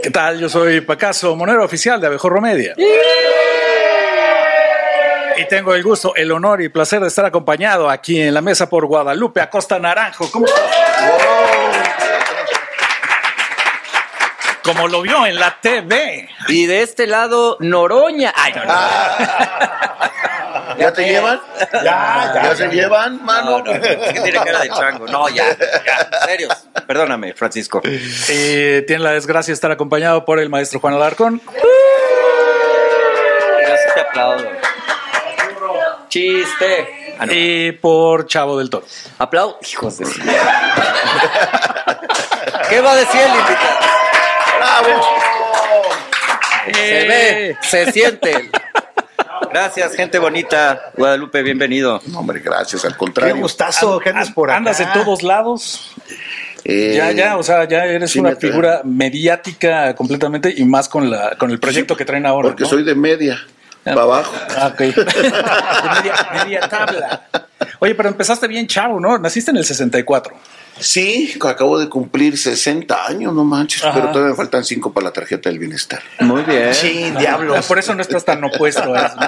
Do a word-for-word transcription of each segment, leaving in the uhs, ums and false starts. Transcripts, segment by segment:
¿Qué tal? Yo soy Pacaso, monero oficial de Abejorro Media. Y tengo el gusto, el honor y placer de estar acompañado aquí en la mesa por Guadalupe Acosta Naranjo. ¿Cómo estás? Como lo vio en la T V. Y de este lado, Noroña. Ay, no, no. ¿Ya te llevan? Ya, ya. ¿Ya ya se llevan, mano? No, no, no. Es que tiene cara de chango. No, ya, ya. Serios. Perdóname, Francisco. Y tiene la desgracia de estar acompañado por el maestro Juan Alarcón. Yo sí te aplaudo. Chiste. Ah, no. Y por Chavo del Toro. Aplaudo. Hijos de... ¿Qué va a decir el invitado? ¡Bravo! Se ve, se siente. Gracias, gente bonita. Guadalupe, bienvenido. No, hombre, gracias, al Qué contrario. gustazo que andes por acá. Andas en todos lados. Eh, Ya, ya, o sea, ya eres sí una me trae. figura mediática completamente y más con la con el proyecto que traen ahora. Porque ¿no? soy de media, para abajo. Ah, ok. De media, media tabla. Oye, pero empezaste bien chavo, ¿no? Naciste en el sesenta y cuatro. Sí, acabo de cumplir sesenta años, no manches, Ajá. pero todavía me faltan cinco para la tarjeta del bienestar. Muy bien. Sí, Ah, diablos. por eso no estás tan opuesto a eso.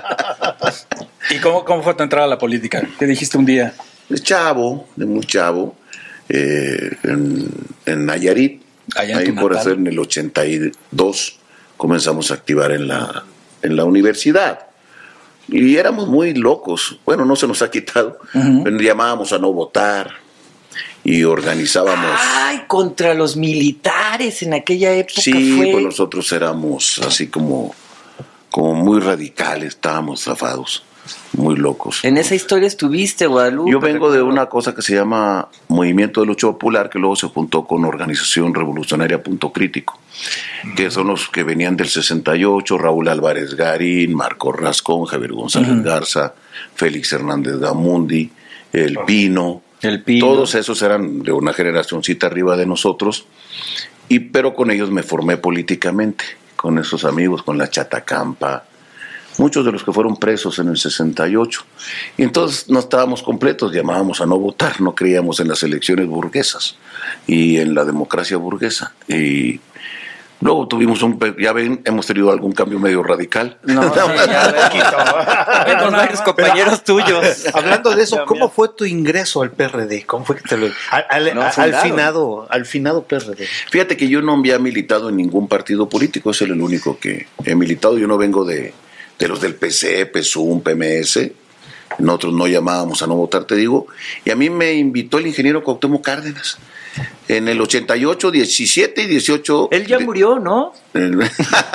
¿Y cómo, cómo fue tu entrada a la política? ¿Qué dijiste un día? De chavo, de muy chavo, eh, en, en Nayarit, Allá en ahí tu por natal. hacer en el ochenta y dos, comenzamos a activar en la, en la universidad. Y éramos muy locos. Bueno, no se nos ha quitado. Ujú. Pero llamábamos a no votar y organizábamos. Ay, contra los militares en aquella época Sí, fue. pues nosotros éramos así como, como muy radicales, estábamos zafados, muy locos. En esa historia estuviste, Guadalupe. Yo vengo de recuerdo. una cosa que se llama Movimiento de Lucha Popular, que luego se juntó con Organización Revolucionaria Punto Crítico, que son los que venían del sesenta y ocho, Raúl Álvarez Garín, Marco Rascón, Javier González Ujú. Garza, Félix Hernández Gamundi, El Pino. El Pino. Todos esos eran de una generacioncita arriba de nosotros, y pero con ellos me formé políticamente, con esos amigos, con la Chatacampa, muchos de los que fueron presos en el sesenta y ocho. Y entonces no estábamos completos, llamábamos a no votar, no creíamos en las elecciones burguesas y en la democracia burguesa. Y luego tuvimos un, ya ven, hemos tenido algún cambio medio radical. No, sí, ya vemos. Vemos varios compañeros tuyos. Hablando de eso, Ya, ¿cómo mira. fue tu ingreso al P R D? ¿Cómo fue que te lo al, al- No, al fundaron. finado, al finado P R D? Fíjate que yo no había militado en ningún partido político, es el único que he militado. Yo no vengo de, de los del P C, P S U M, P M S. Nosotros no llamábamos a no votar, te digo. Y a mí me invitó el ingeniero Cuauhtémoc Cárdenas. En el ochenta y ocho, diecisiete y dieciocho. Él ya de- murió, ¿no? el-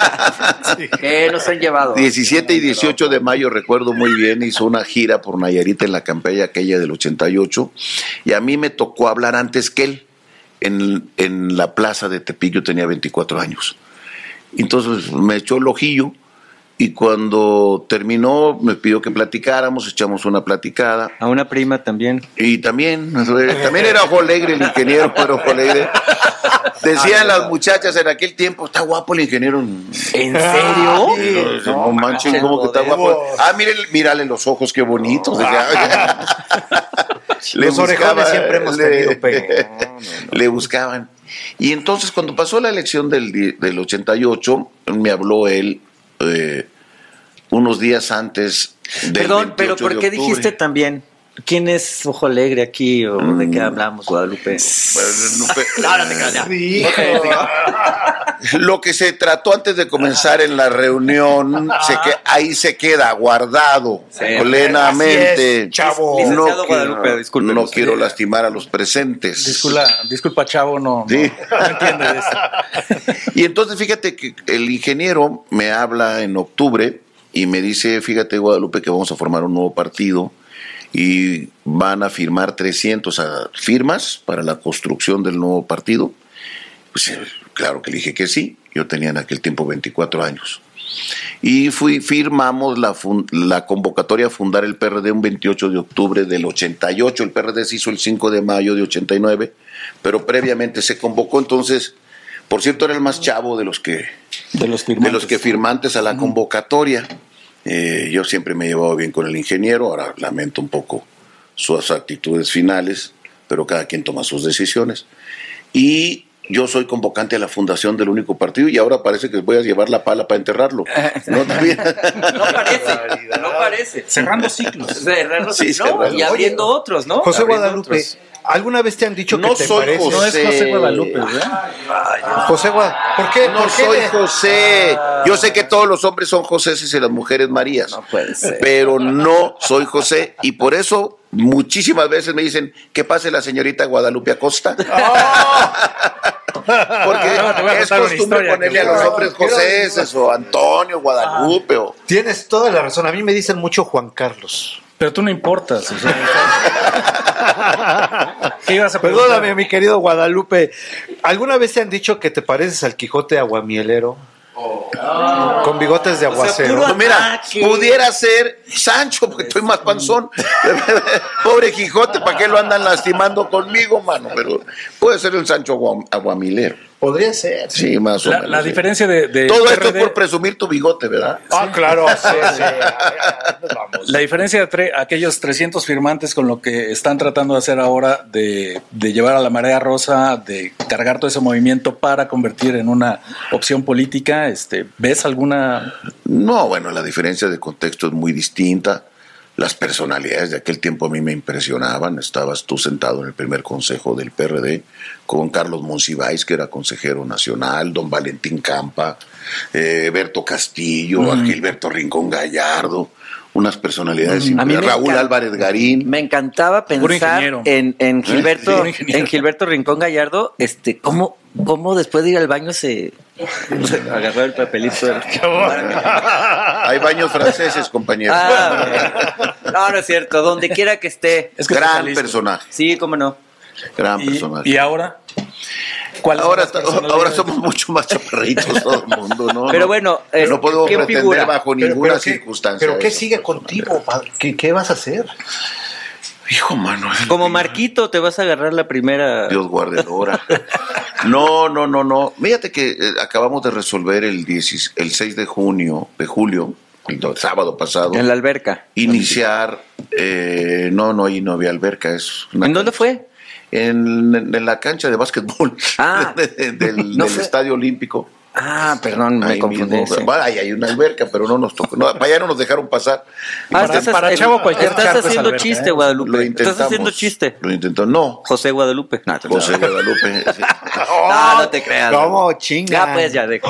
¿Qué nos han llevado? diecisiete y dieciocho de mayo, recuerdo muy bien, hizo una gira por Nayarit en la campaña aquella del ochenta y ocho, y a mí me tocó hablar antes que él en, en la plaza de Tepic. Yo tenía veinticuatro años. Entonces me echó el ojillo, y cuando terminó me pidió que platicáramos, echamos una platicada. A una prima también. Y también, también era ojo alegre el ingeniero, pero ojo alegre. Decían las muchachas en aquel tiempo, está guapo el ingeniero. ¿En serio? No, no manchen, como que está guapo. Ah, mírale, mírale los ojos, qué bonitos. Decía. Le Los orejones siempre hemos tenido, pero- Le buscaban. Y entonces, cuando pasó la elección del, di- del ochenta y ocho, me habló él eh, unos días antes del Perdón, pero veintiocho ¿por de qué octubre. dijiste también? ¿Quién es Ojo Alegre aquí o de qué hablamos, Guadalupe? Bueno, no, pe- No, no te creas, ya. Lo que se trató antes de comenzar en la reunión, se que, ahí se queda guardado Sí. plenamente. Así es, chavo. Licenciado No Guadalupe, quiero, discúlpenos. no quiero lastimar a los presentes. Disculpa, disculpa Chavo, no, no, Sí. no entiende de esto. Y entonces fíjate que el ingeniero me habla en octubre y me dice, fíjate Guadalupe, que vamos a formar un nuevo partido y van a firmar trescientas firmas para la construcción del nuevo partido. Pues eh, claro que le dije que sí, yo tenía en aquel tiempo veinticuatro años. Y fui, firmamos la, fun- la convocatoria a fundar el P R D un veintiocho de octubre del ochenta y ocho. El P R D se hizo el cinco de mayo de ochenta y nueve, pero previamente se convocó. Entonces, por cierto, era el más chavo de los que, De los de firmantes. los que firmantes a la convocatoria. Eh, yo siempre me he llevado bien con el ingeniero, ahora lamento un poco sus actitudes finales, pero cada quien toma sus decisiones. Y yo soy convocante a la fundación del único partido y ahora parece que voy a llevar la pala para enterrarlo. ¿No? También. No parece, no parece. Cerrando ciclos. Cerrando Sí, ciclos, ¿no? cerrando. Y abriendo otros, ¿no? José Abriendo Guadalupe, otros. ¿alguna vez te han dicho No que te soy pareces? No es José. José Guadalupe, ¿verdad? José Guadalupe, ¿por qué? No ¿Por qué soy le- José. Yo sé que todos los hombres son José y las mujeres Marías. No puede ser. Pero no soy José. Y por eso muchísimas veces me dicen que pase la señorita Guadalupe Acosta. Porque No, te voy a es contar una costumbre historia ponerle a que- los hombres José o Antonio, Guadalupe. O... Tienes toda la razón. A mí me dicen mucho Juan Carlos. Pero tú no importas. O sea, ¿qué ibas a preguntar? Perdóname, mi querido Guadalupe. ¿Alguna vez te han dicho que te pareces al Quijote aguamielero? Con bigotes de O sea, aguacero. puro- Pues mira, Ataque. pudiera ser Sancho, porque estoy más panzón. Pobre Quijote, ¿para qué lo andan lastimando conmigo, mano? Pero puede ser el Sancho Agua- Aguamilero. Podría ser. Sí, más o La, menos. la sí. diferencia de, de Todo P esto R D, por presumir tu bigote, ¿verdad? Ah, claro, sí, sí. Vamos. la diferencia de tre- aquellos trescientos firmantes con lo que están tratando de hacer ahora de, de llevar a la marea rosa, de cargar todo ese movimiento para convertir en una opción política, este, ¿ves alguna? No, bueno, la diferencia de contexto es muy distinta. Las personalidades de aquel tiempo a mí me impresionaban. Estabas tú sentado en el primer consejo del P R D con Carlos Monsiváis, que era consejero nacional, don Valentín Campa, eh, Berto Castillo, Mm. Gilberto Rincón Gallardo, unas personalidades A mí me impresionantes. Raúl encanta- Álvarez Garín. Me encantaba Puro pensar ingeniero. en, en Gilberto, Puro ingeniero. en Gilberto Rincón Gallardo, este, cómo, cómo después de ir al baño se, se agarró el papelito. Hay baños franceses, compañeros. Ah, bueno. No, no es cierto. Donde quiera que esté. Es que te Gran saliste. personaje, Sí, cómo no. gran Y, personaje. y ahora, ¿cuáles son Ahora, las está- personalidades? ahora somos mucho más chaparritos todo el mundo, ¿no? Pero No- bueno, no eh, podemos ¿qué pretender figura? bajo Pero- ninguna pero qué- circunstancia. ¿Pero qué eso. sigue contigo, padre? ¿Qué, qué vas a hacer? Hijo, mano. es- Como Marquito te vas a agarrar la primera. Dios guarde el hora. No, no, no, no. Fíjate que eh, acabamos de resolver el, diez el seis de junio, de julio, el do- sábado pasado, En la alberca. iniciar. Eh, no, no, ahí no había alberca. Es una ¿En dónde fue? En, en- en la cancha de básquetbol Ah. del, No del fue- Estadio Olímpico. Ah, perdón, me Ahí confundí. mismo. sí. Bueno, ahí hay una alberca, pero no nos tocó. No, para allá no nos dejaron pasar. Ah, Para- estás, para eh, Chavo cualquier estás charco es haciendo alberca, chiste, ¿eh? Guadalupe. Lo intentamos. Estás haciendo chiste. Lo intentó. No. José Guadalupe. No, te- José Guadalupe. sí. No, no te creas. ¿Cómo chinga? Ya, pues, ya, deja.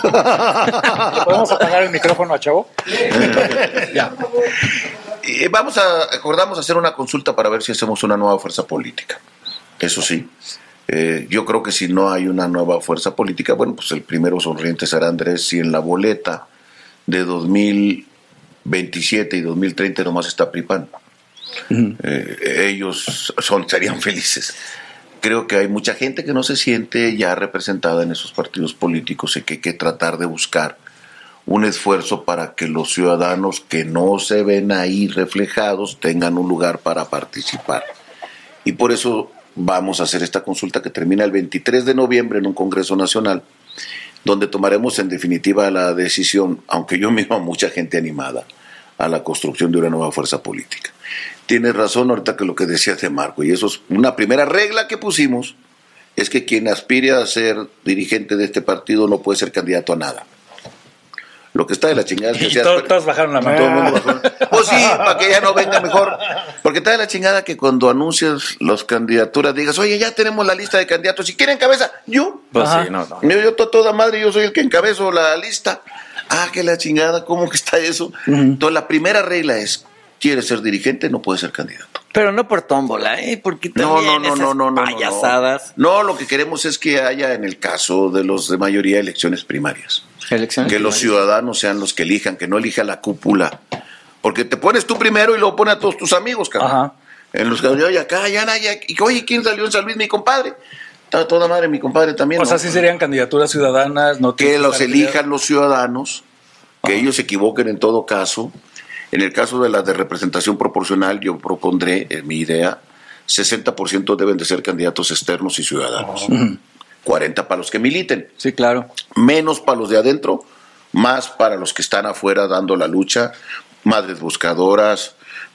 ¿Le podemos apagar el micrófono a Chavo? Ya. Y vamos a, acordamos hacer una consulta para ver si hacemos una nueva fuerza política. Eso sí, eh, yo creo que si no hay una nueva fuerza política, bueno, pues el primero sonriente será Andrés. Si en la boleta de dos mil veintisiete y dos mil treinta nomás está P R I P A N, eh, ellos son, serían felices. Creo que hay mucha gente que no se siente ya representada en esos partidos políticos y que hay que tratar de buscar un esfuerzo para que los ciudadanos que no se ven ahí reflejados tengan un lugar para participar. Y por eso vamos a hacer esta consulta que termina el veintitrés de noviembre en un Congreso Nacional, donde tomaremos en definitiva la decisión, aunque yo mismo a mucha gente animada, a la construcción de una nueva fuerza política. Tienes razón ahorita que lo que decías de Marco, y eso es una primera regla que pusimos, es que quien aspire a ser dirigente de este partido no puede ser candidato a nada. Lo que está de la chingada es que Y seas... to- todos bajaron la mano. Todo el mundo bajó. Pues sí, para que ya no venga mejor. Porque está de la chingada que cuando anuncias las candidaturas digas, oye, ya tenemos la lista de candidatos. Si quieren cabeza, yo. Pues Ajá. sí, no, no. Yo, yo to- toda madre, yo soy el que encabezo la lista. Ah, que la chingada, ¿cómo que está eso? Entonces la primera regla es, ¿quieres ser dirigente? No puedes ser candidato. Pero no por tómbola, ¿eh? Porque No, también no, no, esas no, no, no, no. payasadas. No, lo que queremos es que haya en el caso de los de mayoría elecciones primarias. Elecciones Que los primarias. ciudadanos sean los que elijan, que no elija la cúpula. Porque te pones tú primero y luego pones a todos tus amigos, cabrón. Ajá. En los que, oye, acá, ya, ya, y oye, ¿quién salió en San Luis? Mi compadre. Está toda madre, mi compadre también. O sea, ¿no? sí serían candidaturas ciudadanas. No Que tiene los estar elijan los ciudadanos, que ellos se equivoquen en todo caso. En el caso de las de representación proporcional, yo propondré, en mi idea, sesenta por ciento deben de ser candidatos externos y ciudadanos. cuarenta para los que militen. Sí, claro. Menos para los de adentro, más para los que están afuera dando la lucha, madres buscadoras,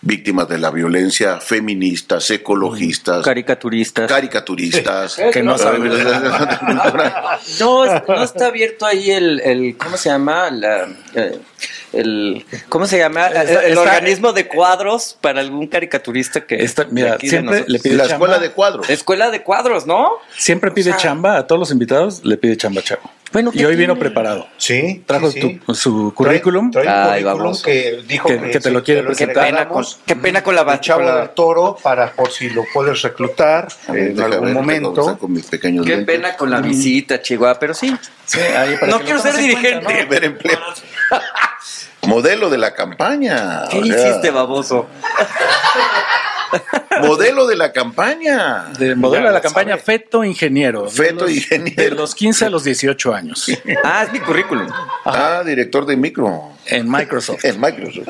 víctimas de la violencia, feministas, ecologistas, Caricaturistas. caricaturistas. Que no saben. No, es- no está abierto ahí el, el ¿cómo se llama? La, eh, el, ¿cómo se llama? El, Está- el está- organismo de cuadros para algún caricaturista que... Esta- de mira, aquí de siempre nosotros. le pide La chamba. escuela de cuadros. Escuela de cuadros, ¿no? Siempre pide O sea, chamba a todos los invitados, le pide chamba a Chavo. Bueno, y ¿qué hoy vino tiene? preparado. Sí. Trajo sí, sí. tu- su currículum. Trae, trae un Ay, currículum baboso. que dijo Que- que, que te lo sí, quiere que presentar. Qué pena, con, entregáramos. qué pena con la El Chavo con la- del Toro para por si lo puedes reclutar en Deja algún ver, momento. saco mis pequeños Qué lentes. pena con la visita, Chihuahua, pero sí. Sí, ahí para No que quiero lo ser tomes en cuenta, dirigente. ¿no? Ver empleo. Modelo de la campaña. ¿Qué o sea, hiciste, baboso? Modelo de la campaña. De modelo Ya de la lo campaña sabe. Feto Ingeniero. Feto de los, Ingeniero. De los quince a los dieciocho años. Ah, es mi currículum. Ah, director de micro. En Microsoft. En Microsoft.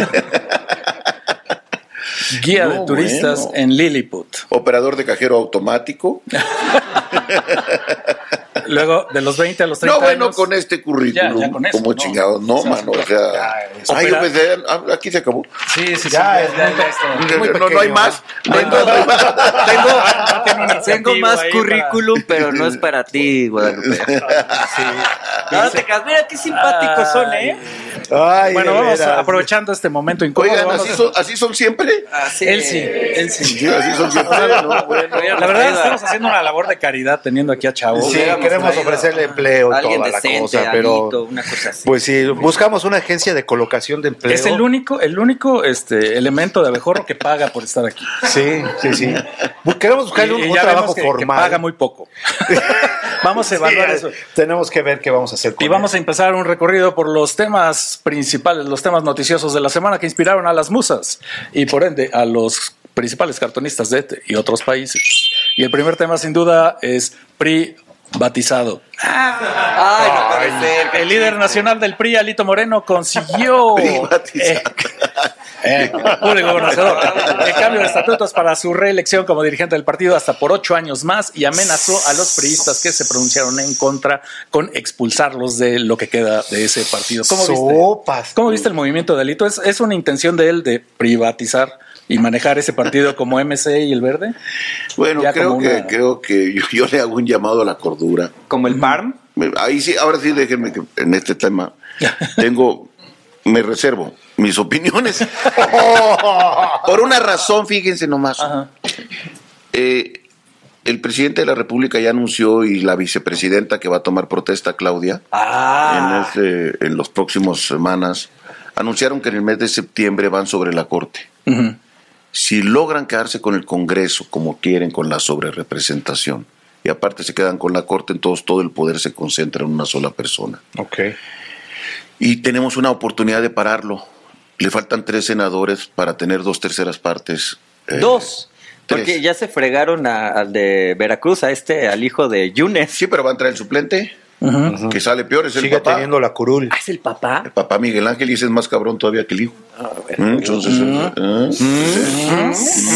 Guía No, de turistas bueno. en Lilliput. Operador de cajero automático. Luego, de los veinte a los treinta No, bueno, años. con este currículum. Ya, ya con eso, como no. chingados. No, O sea, mano. O sea. es- Ay, yo opera- pensé. ah, Aquí se acabó. Sí, sí, sí. Ya, es ya, muy- ya está. muy no, no hay pequeño. más. No hay Tengo, más, no hay más. tengo, Tiene un tengo incentivo más ahí currículum, pero no es para ti, Guadalupe. No te creas, mira qué simpáticos son, ¿eh? Ay, Bueno, de vamos veras. a- aprovechando este momento incómodo. Oigan, vamos ¿así a- son, así son siempre? Así. Él sí, él sí. Sí, así son siempre. ¿no? Bueno. La verdad, estamos haciendo una labor de caridad teniendo aquí a Chavo. Sí, Hubiéramos queremos traído ofrecerle empleo y Alguien toda la decente, cosa, pero Alito, una cosa así. pues sí, buscamos una agencia de colocación de empleo. Es el único, el único este, elemento de abejorro que paga por estar aquí. Sí, sí, sí. Bu- Queremos buscarle un, Y un ya trabajo vemos que, que formal. paga muy poco. Vamos a evaluar Sí, eso. Tenemos que ver qué vamos a hacer con Y vamos a empezar un recorrido por los temas principales, los temas noticiosos de la semana que inspiraron a las musas y por ende a los principales cartonistas de este y otros países. Y el primer tema sin duda es privatizado. Ay, no puede ser. El líder nacional del P R I, Alito Moreno, consiguió Privatizado. eh, eh, público conocedor, el cambio de estatutos para su reelección como dirigente del partido hasta por ocho años más y amenazó a los priistas que se pronunciaron en contra con expulsarlos de lo que queda de ese partido. ¿Cómo viste? Sopas. ¿Cómo viste el movimiento de Alito? ¿Es, es una intención de él de privatizar y manejar ese partido como M C y el Verde? Bueno, Ya creo como que, una- creo que yo, yo le hago un llamado a la cordura. Como el P A R M. Ahí sí, ahora sí, déjenme que en este tema tengo, me reservo mis opiniones. Por una razón, fíjense nomás. Ajá. Eh, el presidente de la República ya anunció y la vicepresidenta que va a tomar protesta, Claudia, Ah. en, este, en las próximas semanas, anunciaron que en el mes de septiembre van sobre la Corte. Ujú. Si logran quedarse con el Congreso como quieren, con la sobrerepresentación, y aparte se quedan con la Corte, entonces todo el poder se concentra en una sola persona. Ok. Y tenemos una oportunidad de pararlo. Le faltan tres senadores para tener dos terceras partes. eh, Dos. tres. Porque ya se fregaron a- al de Veracruz, a este, al hijo de Yunes. Sí, pero va a entrar el suplente, Ujú. que sale peor, es el Sigue papá. teniendo la curul. Ah, ¿es el papá? El papá Miguel Ángel, y ese es más cabrón todavía que el hijo. Mm, Entonces, eh,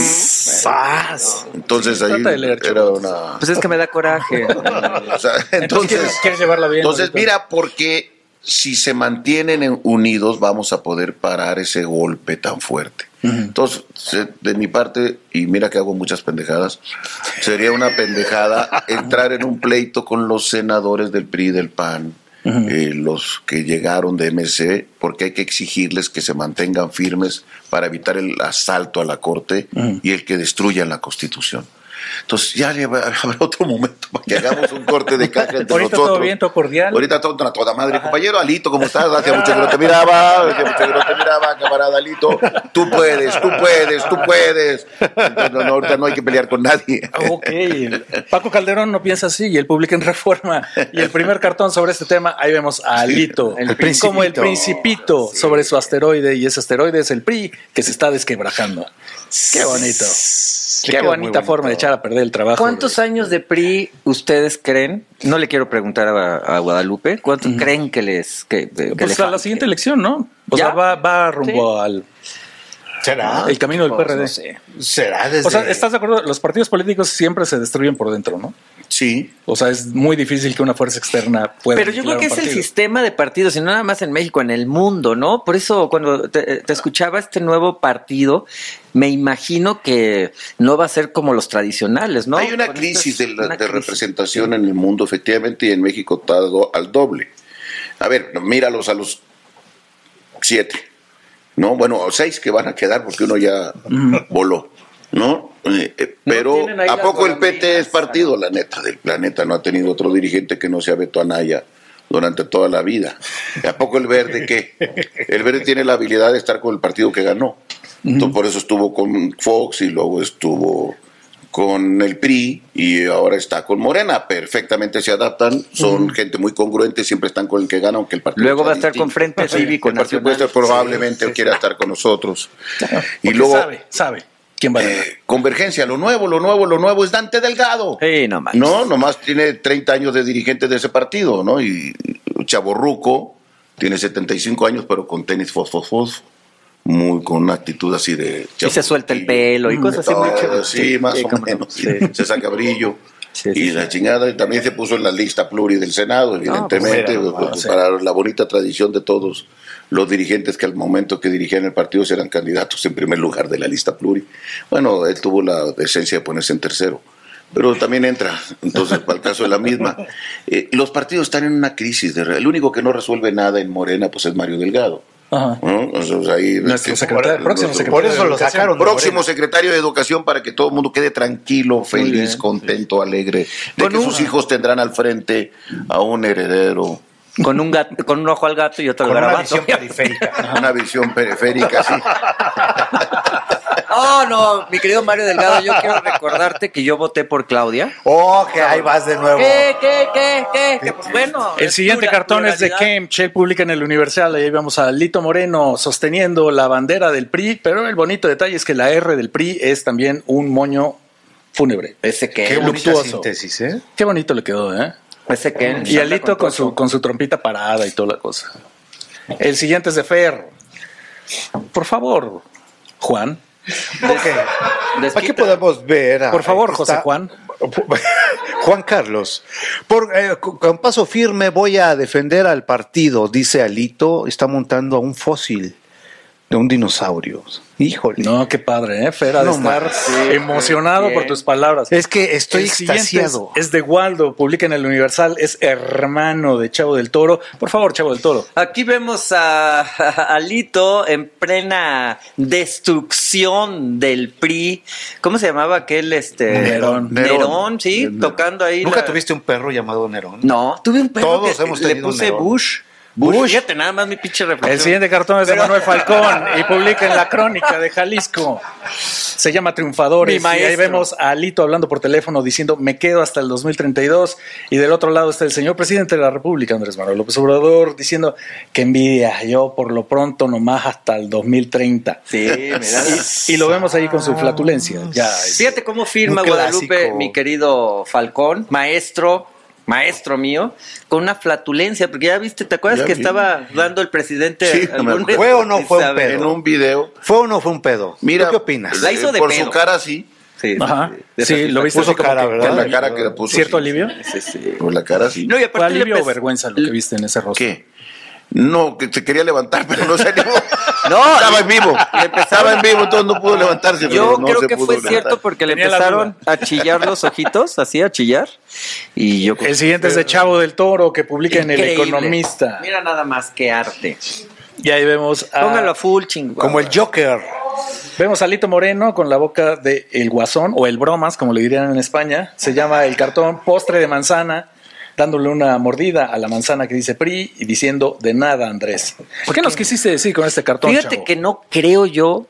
¡Sas! entonces ahí Trata de leer, era chavos. una... Pues es que me da coraje. o sea, Entonces, entonces, ¿quieres, quieres llevarla bien? entonces Alito? mira, porque si se mantienen en- unidos vamos a poder parar ese golpe tan fuerte. Entonces, se- de mi parte, y mira que hago muchas pendejadas, sería una pendejada entrar en un pleito con los senadores del P R I y del P A N, eh, los que llegaron de M C, porque hay que exigirles que se mantengan firmes para evitar el asalto a la Corte y el que destruyan la Constitución. Entonces ya le va- habrá otro momento para que hagamos un corte de caja entre Ahorita nosotros. todo bien, todo cordial. Ahorita todo a toda madre. Compañero Alito, ¿cómo estás? Hacía mucho que no te miraba, hacía mucho que no te miraba, camarada Alito. Tú puedes, tú puedes, tú puedes. Entonces, no, no, ahorita no hay que pelear con nadie. Ok, Paco Calderón no piensa así y el Público en Reforma. Y el primer cartón sobre este tema, ahí vemos a Alito, El como el Principito. Principito sobre su asteroide, y ese asteroide es el P R I que se está desquebrajando. Qué bonito. Sí, Qué quedó muy bonita bonito. forma de echar a perder el trabajo. ¿Cuántos años de P R I ustedes creen? No le quiero preguntar a, a Guadalupe. ¿Cuántos creen que les que, que Pues le a la falte? siguiente elección, ¿no? O ¿Ya? sea, va, va rumbo al ¿Será? el camino del Pues, P R D. no sé. ¿Será desde...? O sea, ¿estás de acuerdo? Los partidos políticos siempre se destruyen por dentro, ¿no? Sí. O sea, es muy difícil que una fuerza externa pueda. Pero yo creo que es el sistema de partidos, y no nada más en México, en el mundo, ¿no? Por eso cuando te, te escuchaba este nuevo partido, me imagino que no va a ser como los tradicionales, ¿no? Hay una Con crisis estas- de, la- una de crisis. representación en el mundo, efectivamente, y en México está do- al doble. A ver, míralos a los siete, ¿no? Bueno, seis que van a quedar porque uno ya voló, ¿no? Eh, eh, No pero tienen ahí ¿a las poco el P T golondrinas? es partido? La neta, del planeta no ha tenido otro dirigente que no sea Beto Anaya durante toda la vida. ¿A poco el Verde qué? El Verde tiene la habilidad de estar con el partido que ganó. Entonces, por eso estuvo con Fox y luego estuvo con el P R I y ahora está con Morena. Perfectamente se adaptan, son gente muy congruente, siempre están con el que gana, aunque el partido Luego sea va a estar distinto. con Frente Cívico El partido Nacional. puede estar, probablemente quiera estar con nosotros. Y Y luego, sabe, sabe quién va a ganar. eh, convergencia, lo nuevo, lo nuevo, lo nuevo es Dante Delgado. Sí, no manches. No, nomás tiene treinta años de dirigente de ese partido, ¿no? Y Chaborruco tiene setenta y cinco años, pero con tenis fosfos, muy con una actitud así de... Y se suelta el pelo y cosas así muy Todo, chéveres. Sí, más Sí, o cómo no. menos. Sí. Se saca brillo. Sí, sí, y sí. la chingada, y también se puso en la lista pluri del Senado, evidentemente, pues, pues, era, sí. para la bonita tradición de todos los dirigentes que al momento que dirigían el partido eran candidatos en primer lugar de la lista pluri. Bueno, él tuvo la decencia de ponerse en tercero, pero también entra, entonces, para el caso de la misma. Eh, los partidos están en una crisis, de, el único que no resuelve nada en Morena pues es Mario Delgado. Ajá. ¿No? O sea, ahí, Nuestro este, secretario, por- próximo por- secretario. Por eso de lo Educación. sacaron. de Próximo Morena. secretario de Educación para que todo el mundo quede tranquilo, feliz, bien. contento, alegre, de Con que un- sus hijos tendrán al frente a un heredero, Con un gato, con un ojo al gato y otro al Con una garabato. visión periférica. una visión periférica, sí. Oh, no, mi querido Mario Delgado, yo quiero recordarte que yo voté por Claudia. Oh, que ahí vas de nuevo. ¿Qué, qué, qué, qué? Que, pues, bueno. El es siguiente plura- cartón es de pluralidad. Kemp, Shell publica en el Universal, ahí vemos a Lito Moreno sosteniendo la bandera del P R I, pero el bonito detalle es que la R del P R I es también un moño fúnebre. Ese Qué que, bonita luctuoso. síntesis, ¿eh? Qué bonito le quedó, ¿eh? ese que. Y Alito con su, con su trompita parada y toda la cosa. El siguiente es de Fer. Por favor, Juan. Ok. Aquí podemos ver. a- Por favor, está- José Juan. Juan Carlos. Por, eh, con con paso firme voy a defender al partido, dice Alito. Está montando a un fósil de un dinosaurio. Híjole. No, qué padre, ¿eh? Fer, ha de No estar más. emocionado Bien. por tus palabras. Es que estoy El siguiente extasiado. Es, es de Waldo, publica en el Universal, es hermano de Chavo del Toro. Por favor, Chavo del Toro. Aquí vemos a, a Alito en plena destrucción del P R I. ¿Cómo se llamaba aquel? Este, Nerón. Nerón, Nerón. sí, Nerón. tocando ahí. ¿Nunca la- tuviste un perro llamado Nerón? No, tuve un perro Todos que hemos le tenido un puse Nerón. Bush. Bush. Fíjate, nada más mi pinche reflexión. El siguiente cartón es de Pero- Manuel Falcón y publica en la Crónica de Jalisco. Se llama Triunfadores. Mi Y ahí maestro. vemos a Alito hablando por teléfono diciendo me quedo hasta el dos mil treinta y dos. Y del otro lado está el señor presidente de la República, Andrés Manuel López Obrador, diciendo que envidia, yo por lo pronto nomás hasta el dos mil treinta. Sí, mira. Y, y lo vemos ahí con su flatulencia. Ya, es- Fíjate cómo firma Un Guadalupe, clásico. mi querido Falcón, maestro, maestro mío, con una flatulencia, porque ya viste, ¿te acuerdas Ya que vi. estaba dando el presidente Sí, me algún- acuerdo. ¿Fue o no fue un Isabel? pedo? En un video, ¿Fue o no fue un pedo? mira, ¿Tú qué opinas? La hizo de por pedo. su cara sí, Sí, Ajá. de Sí, lo viste Puso así como cara, que- ¿verdad? con la cara que le puso. ¿Cierto sí. alivio? Sí, sí. Con la cara sí. No, y ¿Fue aparte le alivio o empezó- vergüenza lo que viste en ese rostro? ¿Qué? No, que se quería levantar, pero no salió. No, estaba en vivo. le empezaron- Estaba en vivo, entonces no pudo levantarse. Yo pero no creo se que pudo fue levantar. cierto porque le Tenía la empezaron a chillar los ojitos, así a chillar. Y yo El siguiente es de Chavo del Toro, que publica en El Increíble. Economista. Mira nada más que arte. Y ahí vemos a, Póngalo a full, chingón. Como el Joker. vemos a Lito Moreno con la boca de El Guasón, o El Bromas, como le dirían en España. Se llama el cartón Postre de Manzana, dándole una mordida a la manzana que dice P R I y diciendo de nada, Andrés. ¿Por qué nos quisiste decir con este cartón, Fíjate Chavo? que no creo yo,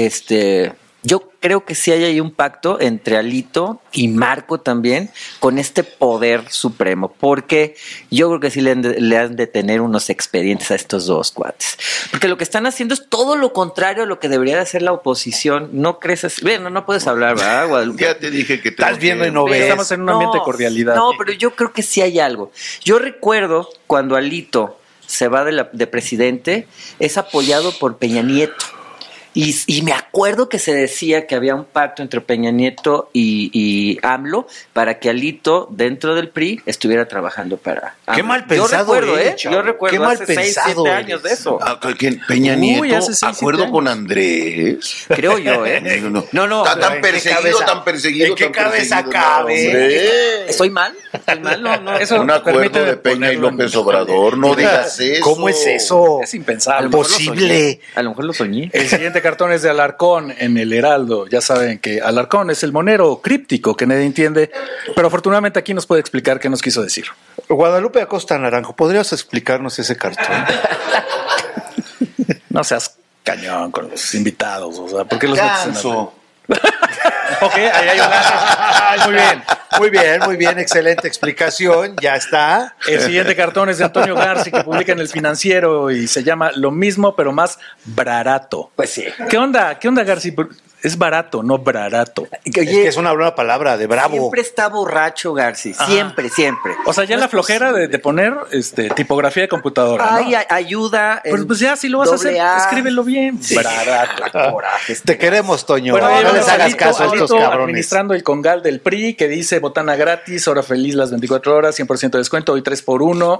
este, yo creo que sí hay ahí un pacto entre Alito y Marco también con este poder supremo, porque yo creo que sí le han de, le han de tener unos expedientes a estos dos cuates, porque lo que están haciendo es todo lo contrario a lo que debería de hacer la oposición. ¿No crees así? Bueno, no puedes hablar, ¿verdad, Guadalupe? Ya te dije que Estás viendo y no Pero ves. estamos en un ambiente de cordialidad. No, pero yo creo que sí hay algo. Yo recuerdo cuando Alito se va de, la, de presidente, es apoyado por Peña Nieto. Y, y me acuerdo que se decía que había un pacto entre Peña Nieto y, y AMLO para que Alito, dentro del P R I, estuviera trabajando para AMLO. Qué mal pensado Yo recuerdo, eres, ¿eh? chavo. Yo recuerdo Qué mal hace seis, pensado siete eres. años de eso. Ah, ¿quién? Peña Uy, Nieto, hace seis, acuerdo siete con años. Andrés. Creo yo, ¿eh? No, no. No, no. Está tan ¿en qué perseguido, cabeza- tan perseguido. en qué tan cabeza perseguido, cabe? no, hombre. ¿Estoy mal? ¿Estoy mal? No, no. Eso- Un acuerdo permíteme de Peña y ponerlo en- López Obrador, no digas eso. ¿Cómo es eso? Es impensable. Posible. A lo mejor lo soñé. El siguiente cartón es de Alarcón en el Heraldo. Ya saben que Alarcón es el monero críptico que nadie entiende, pero afortunadamente aquí nos puede explicar qué nos quiso decir. Guadalupe Acosta Naranjo, ¿podrías explicarnos ese cartón? No seas cañón con los invitados, o sea, ¿por qué los metes en la- Ganso. Ok, ahí hay un Ay, muy bien, muy bien, muy bien, excelente explicación, ya está. El siguiente cartón es de Antonio Garci, que publica en El Financiero y se llama Lo mismo, pero más barato. Pues sí. ¿Qué onda? ¿Qué onda, Garci? Es barato, no barato. Es que es una buena palabra de bravo. Siempre está borracho, Garci. Ajá. Siempre, siempre. O sea, ya la flojera de, de poner este, tipografía de computadora, ¿no? Ay, a- ayuda. Pues, en pues ya, si lo vas a hacer, doble A. escríbelo bien. Sí. Barato. Coraje. Te queremos, Toño. Bueno, no ahí les vemos hagas Alito- caso a estos Alito cabrones. administrando el congal del P R I que dice botana gratis, hora feliz las veinticuatro horas, cien por ciento de descuento, hoy tres por uno.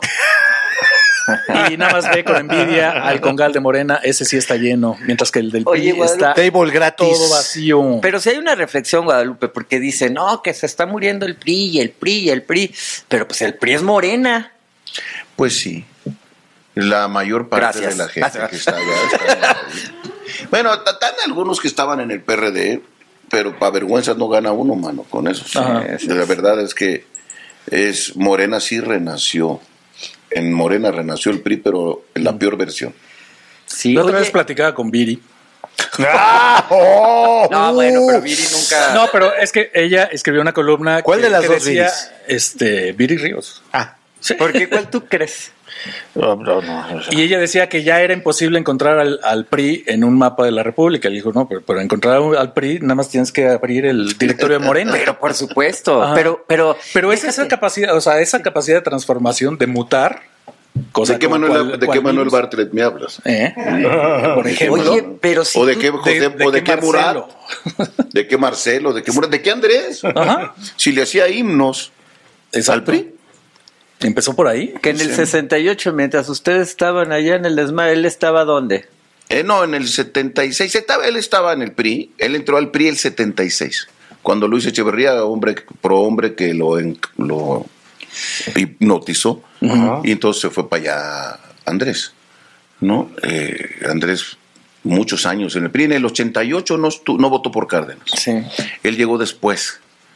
Y nada más ve con envidia al congal de Morena, ese sí está lleno, mientras que el del P R I Oye, Guadalupe, está Table gratis. todo vacío. Pero si hay una reflexión, Guadalupe, porque dice, no, que se está muriendo el P R I y el P R I y el P R I. Pero pues el P R I es Morena. Pues sí. La mayor parte Gracias. de la gente Gracias. que está allá está en- Bueno, t- están algunos que estaban en el P R D, pero para vergüenza no gana uno, mano, con eso. Sí. Ajá. La verdad es que es Morena sí renació. En Morena renació el P R I, pero en la peor versión. Sí, La otra oye, vez platicaba con Viri. ¡Ah! ¡Oh! no, bueno, pero Viri nunca... No, pero es que ella escribió una columna. ¿Cuál que- de las que dos decía, Viris? Este, Viri Ríos. Ah, Sí. ¿Por qué? ¿Cuál tú crees? no, no, no. Y ella decía que ya era imposible encontrar al, al P R I en un mapa de la República. Le dijo, no, pero para encontrar al P R I nada más tienes que abrir el directorio de Morena. Pero por supuesto. Ajá. Pero, pero, Pero es esa déjate- capacidad, o sea, esa capacidad de transformación, de mutar. Cosa ¿De qué como Manuel, cual- de cual qué Manuel virus. Bartlett me hablas? ¿Eh? Por ejemplo. Oye, pero si ¿O de tú- qué José, de- o de de qué qué Murat? Marcelo. ¿De qué Marcelo? ¿De qué Murat? ¿De qué Andrés? Ajá. Si le hacía himnos al Exacto. P R I. Empezó por ahí. que en el sesenta y ocho, mientras ustedes estaban allá en el desmadre, ¿él estaba dónde? Eh, no, en el setenta y seis. Estaba, él estaba en el P R I. Él entró al P R I el setenta y seis. Cuando Luis Echeverría, hombre pro hombre que lo, en- lo hipnotizó. Ajá. Y entonces se fue para allá Andrés. ¿No? Eh, Andrés, muchos años en el P R I. En el ochenta y ocho no, estu- no votó por Cárdenas. Sí. Él llegó después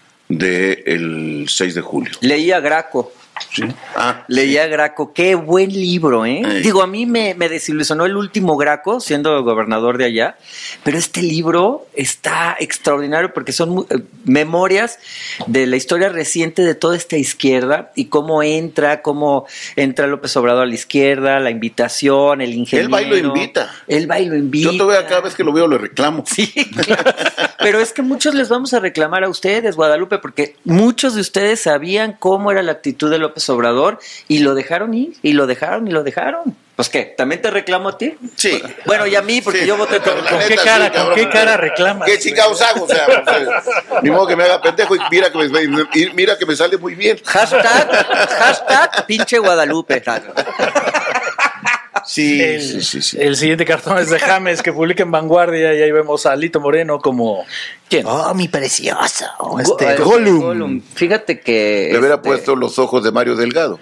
del seis de julio. Leía Graco. ¿Sí? Ah, Leía Graco, qué buen libro, ¿eh? Ey. Digo, a mí me, me desilusionó el último Graco, siendo gobernador de allá, pero este libro está extraordinario porque son mu- eh, memorias de la historia reciente de toda esta izquierda y cómo entra, cómo entra López Obrador a la izquierda, la invitación, el ingeniero. Él va y lo invita. Él va y lo invita. yo todavía cada vez que lo veo le reclamo. Sí, claro. Pero es que muchos les vamos a reclamar a ustedes, Guadalupe, porque muchos de ustedes sabían cómo era la actitud de López Obrador y lo dejaron ir, y lo dejaron, y lo dejaron. Pues qué, ¿también te reclamo a ti? Sí. Bueno, y a mí, porque Sí. yo voté por... La ¿Con qué neta, cara, sí, con cabrón. qué cara reclamas? ¿Qué chingados hago? O sea, pues, ni modo que me haga pendejo y mira que me, y mira que me sale muy bien. Hashtag, hashtag, pinche Guadalupe. Sí, El, sí, sí, sí. el siguiente cartón es de James, que publica en Vanguardia, y ahí vemos a Alito Moreno como... ¿Quién? Oh, mi precioso. Go- Este, eh, Gollum. Gollum. Fíjate que... Le hubiera este, puesto los ojos de Mario Delgado.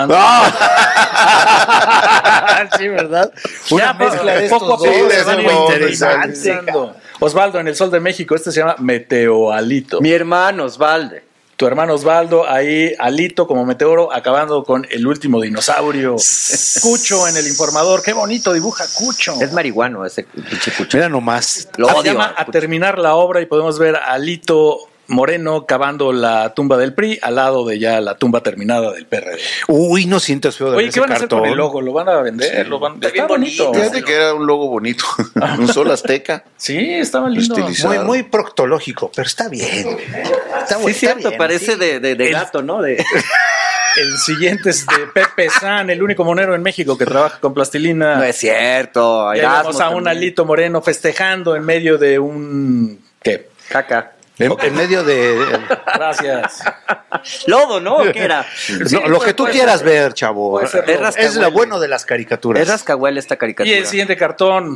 Sí, ¿verdad? Una Ya, mezcla de poco a estos poco dos. se van Sí, no, interesando. Osvaldo, en el Sol de México, este se llama Meteoalito. Mi hermano, Osvalde. Tu hermano Osvaldo, ahí Alito como meteoro, acabando con el último dinosaurio. Cucho en el Informador. Qué bonito dibuja Cucho. Es marihuano ese pinche cucho. Mira nomás. Lo Se odio. llama A terminar la obra y podemos ver a Alito Moreno cavando la tumba del P R I al lado de ya la tumba terminada del P R D. Uy, no sientes feo de Oye, ver ¿qué ese van a hacer cartón. con el logo? ¿Lo van a vender? ¿Lo van... Está Está bien bonito. bonito. Fíjate que era un logo bonito. Un sol azteca. Sí, estaba lindo. Estilizado. Muy, muy proctológico, pero está bien. Está Sí, bueno, es cierto, está bien, parece sí. de, de, de El- gato, ¿no? De... El siguiente es de Pepe San, el único monero en México que trabaja con plastilina. No es cierto. Y ahí vemos a un Alito Moreno festejando en medio de un... ¿Qué? Caca. En, en medio de... Gracias. Lodo, ¿no? ¿O qué era? No, lo que tú quieras ver, chavo. puede ser Es lodo. Es rascahuele. lo bueno de las caricaturas. Es rascahuele esta Y caricatura. el siguiente cartón.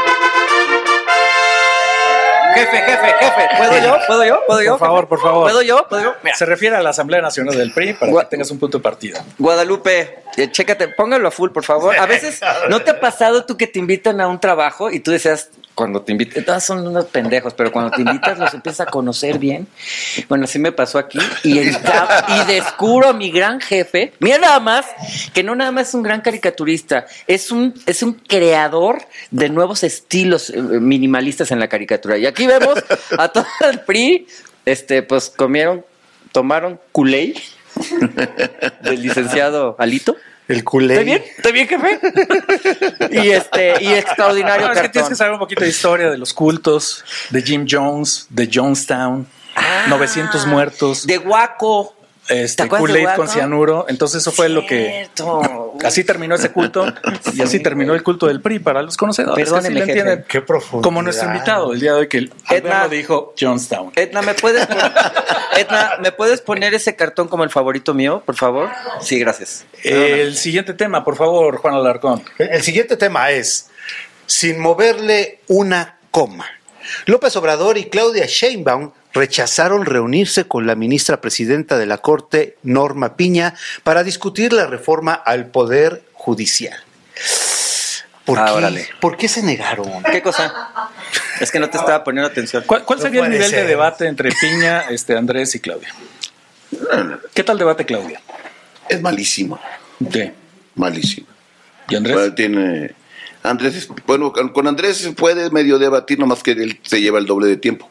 Jefe, jefe, jefe. ¿Puedo yo? ¿Puedo yo? ¿Puedo yo? Por favor, por favor. ¿Puedo yo? ¿Puedo yo? Mira. Se refiere a la Asamblea Nacional del P R I para Gua- que tengas un punto de partida. Guadalupe, eh, chécate, póngalo a full, por favor. A veces, ¿no te ha pasado tú que te invitan a un trabajo y tú deseas, cuando te invitan, todos son unos pendejos, pero cuando te invitas los empiezas a conocer bien? Bueno, así me pasó aquí. Y, en ca- y descubro a mi gran jefe, mira nada más, que no nada más es un gran caricaturista, es un, es un creador de nuevos estilos eh, minimalistas en la caricatura. Y aquí vemos a todo el P R I, este, pues comieron, tomaron culé del licenciado Alito. El culé. ¿Está bien? ¿Está bien, jefe? y este, y extraordinario No, es que cartón. tienes que saber un poquito de historia de los cultos, de Jim Jones, de Jonestown, Ah, novecientos muertos, De Guaco. ¿Te este acuerdas de Kool-Aid Guaco? con cianuro. Entonces eso fue lo que... Cierto. Así terminó ese culto y así terminó el culto del P R I para los conocedores. que Perdóneme, sí le jefe. entienden. Qué profundidad. Como nuestro invitado el día de hoy que al Edna. verlo dijo Jonestown. Edna, ¿me puedes poner, Edna, ¿me puedes poner ese cartón como el favorito mío, por favor? Sí, gracias. El siguiente tema, por favor, Juan Alarcón. El siguiente tema es, sin moverle una coma. López Obrador y Claudia Sheinbaum rechazaron reunirse con la ministra presidenta de la Corte, Norma Piña, para discutir la reforma al Poder Judicial. ¿Por, Ah, qué? órale. ¿Por qué se negaron? ¿Qué cosa? Es que no te estaba poniendo atención. ¿Cuál, cuál No sería el puede nivel de ser. debate entre Piña, este, Andrés y Claudia? ¿Qué tal debate, Claudia? Es malísimo, ¿Qué? malísimo. ¿Y Andrés? Bueno, tiene Andrés, es- bueno, con con Andrés se puede medio debatir, nomás que él se lleva el doble de tiempo.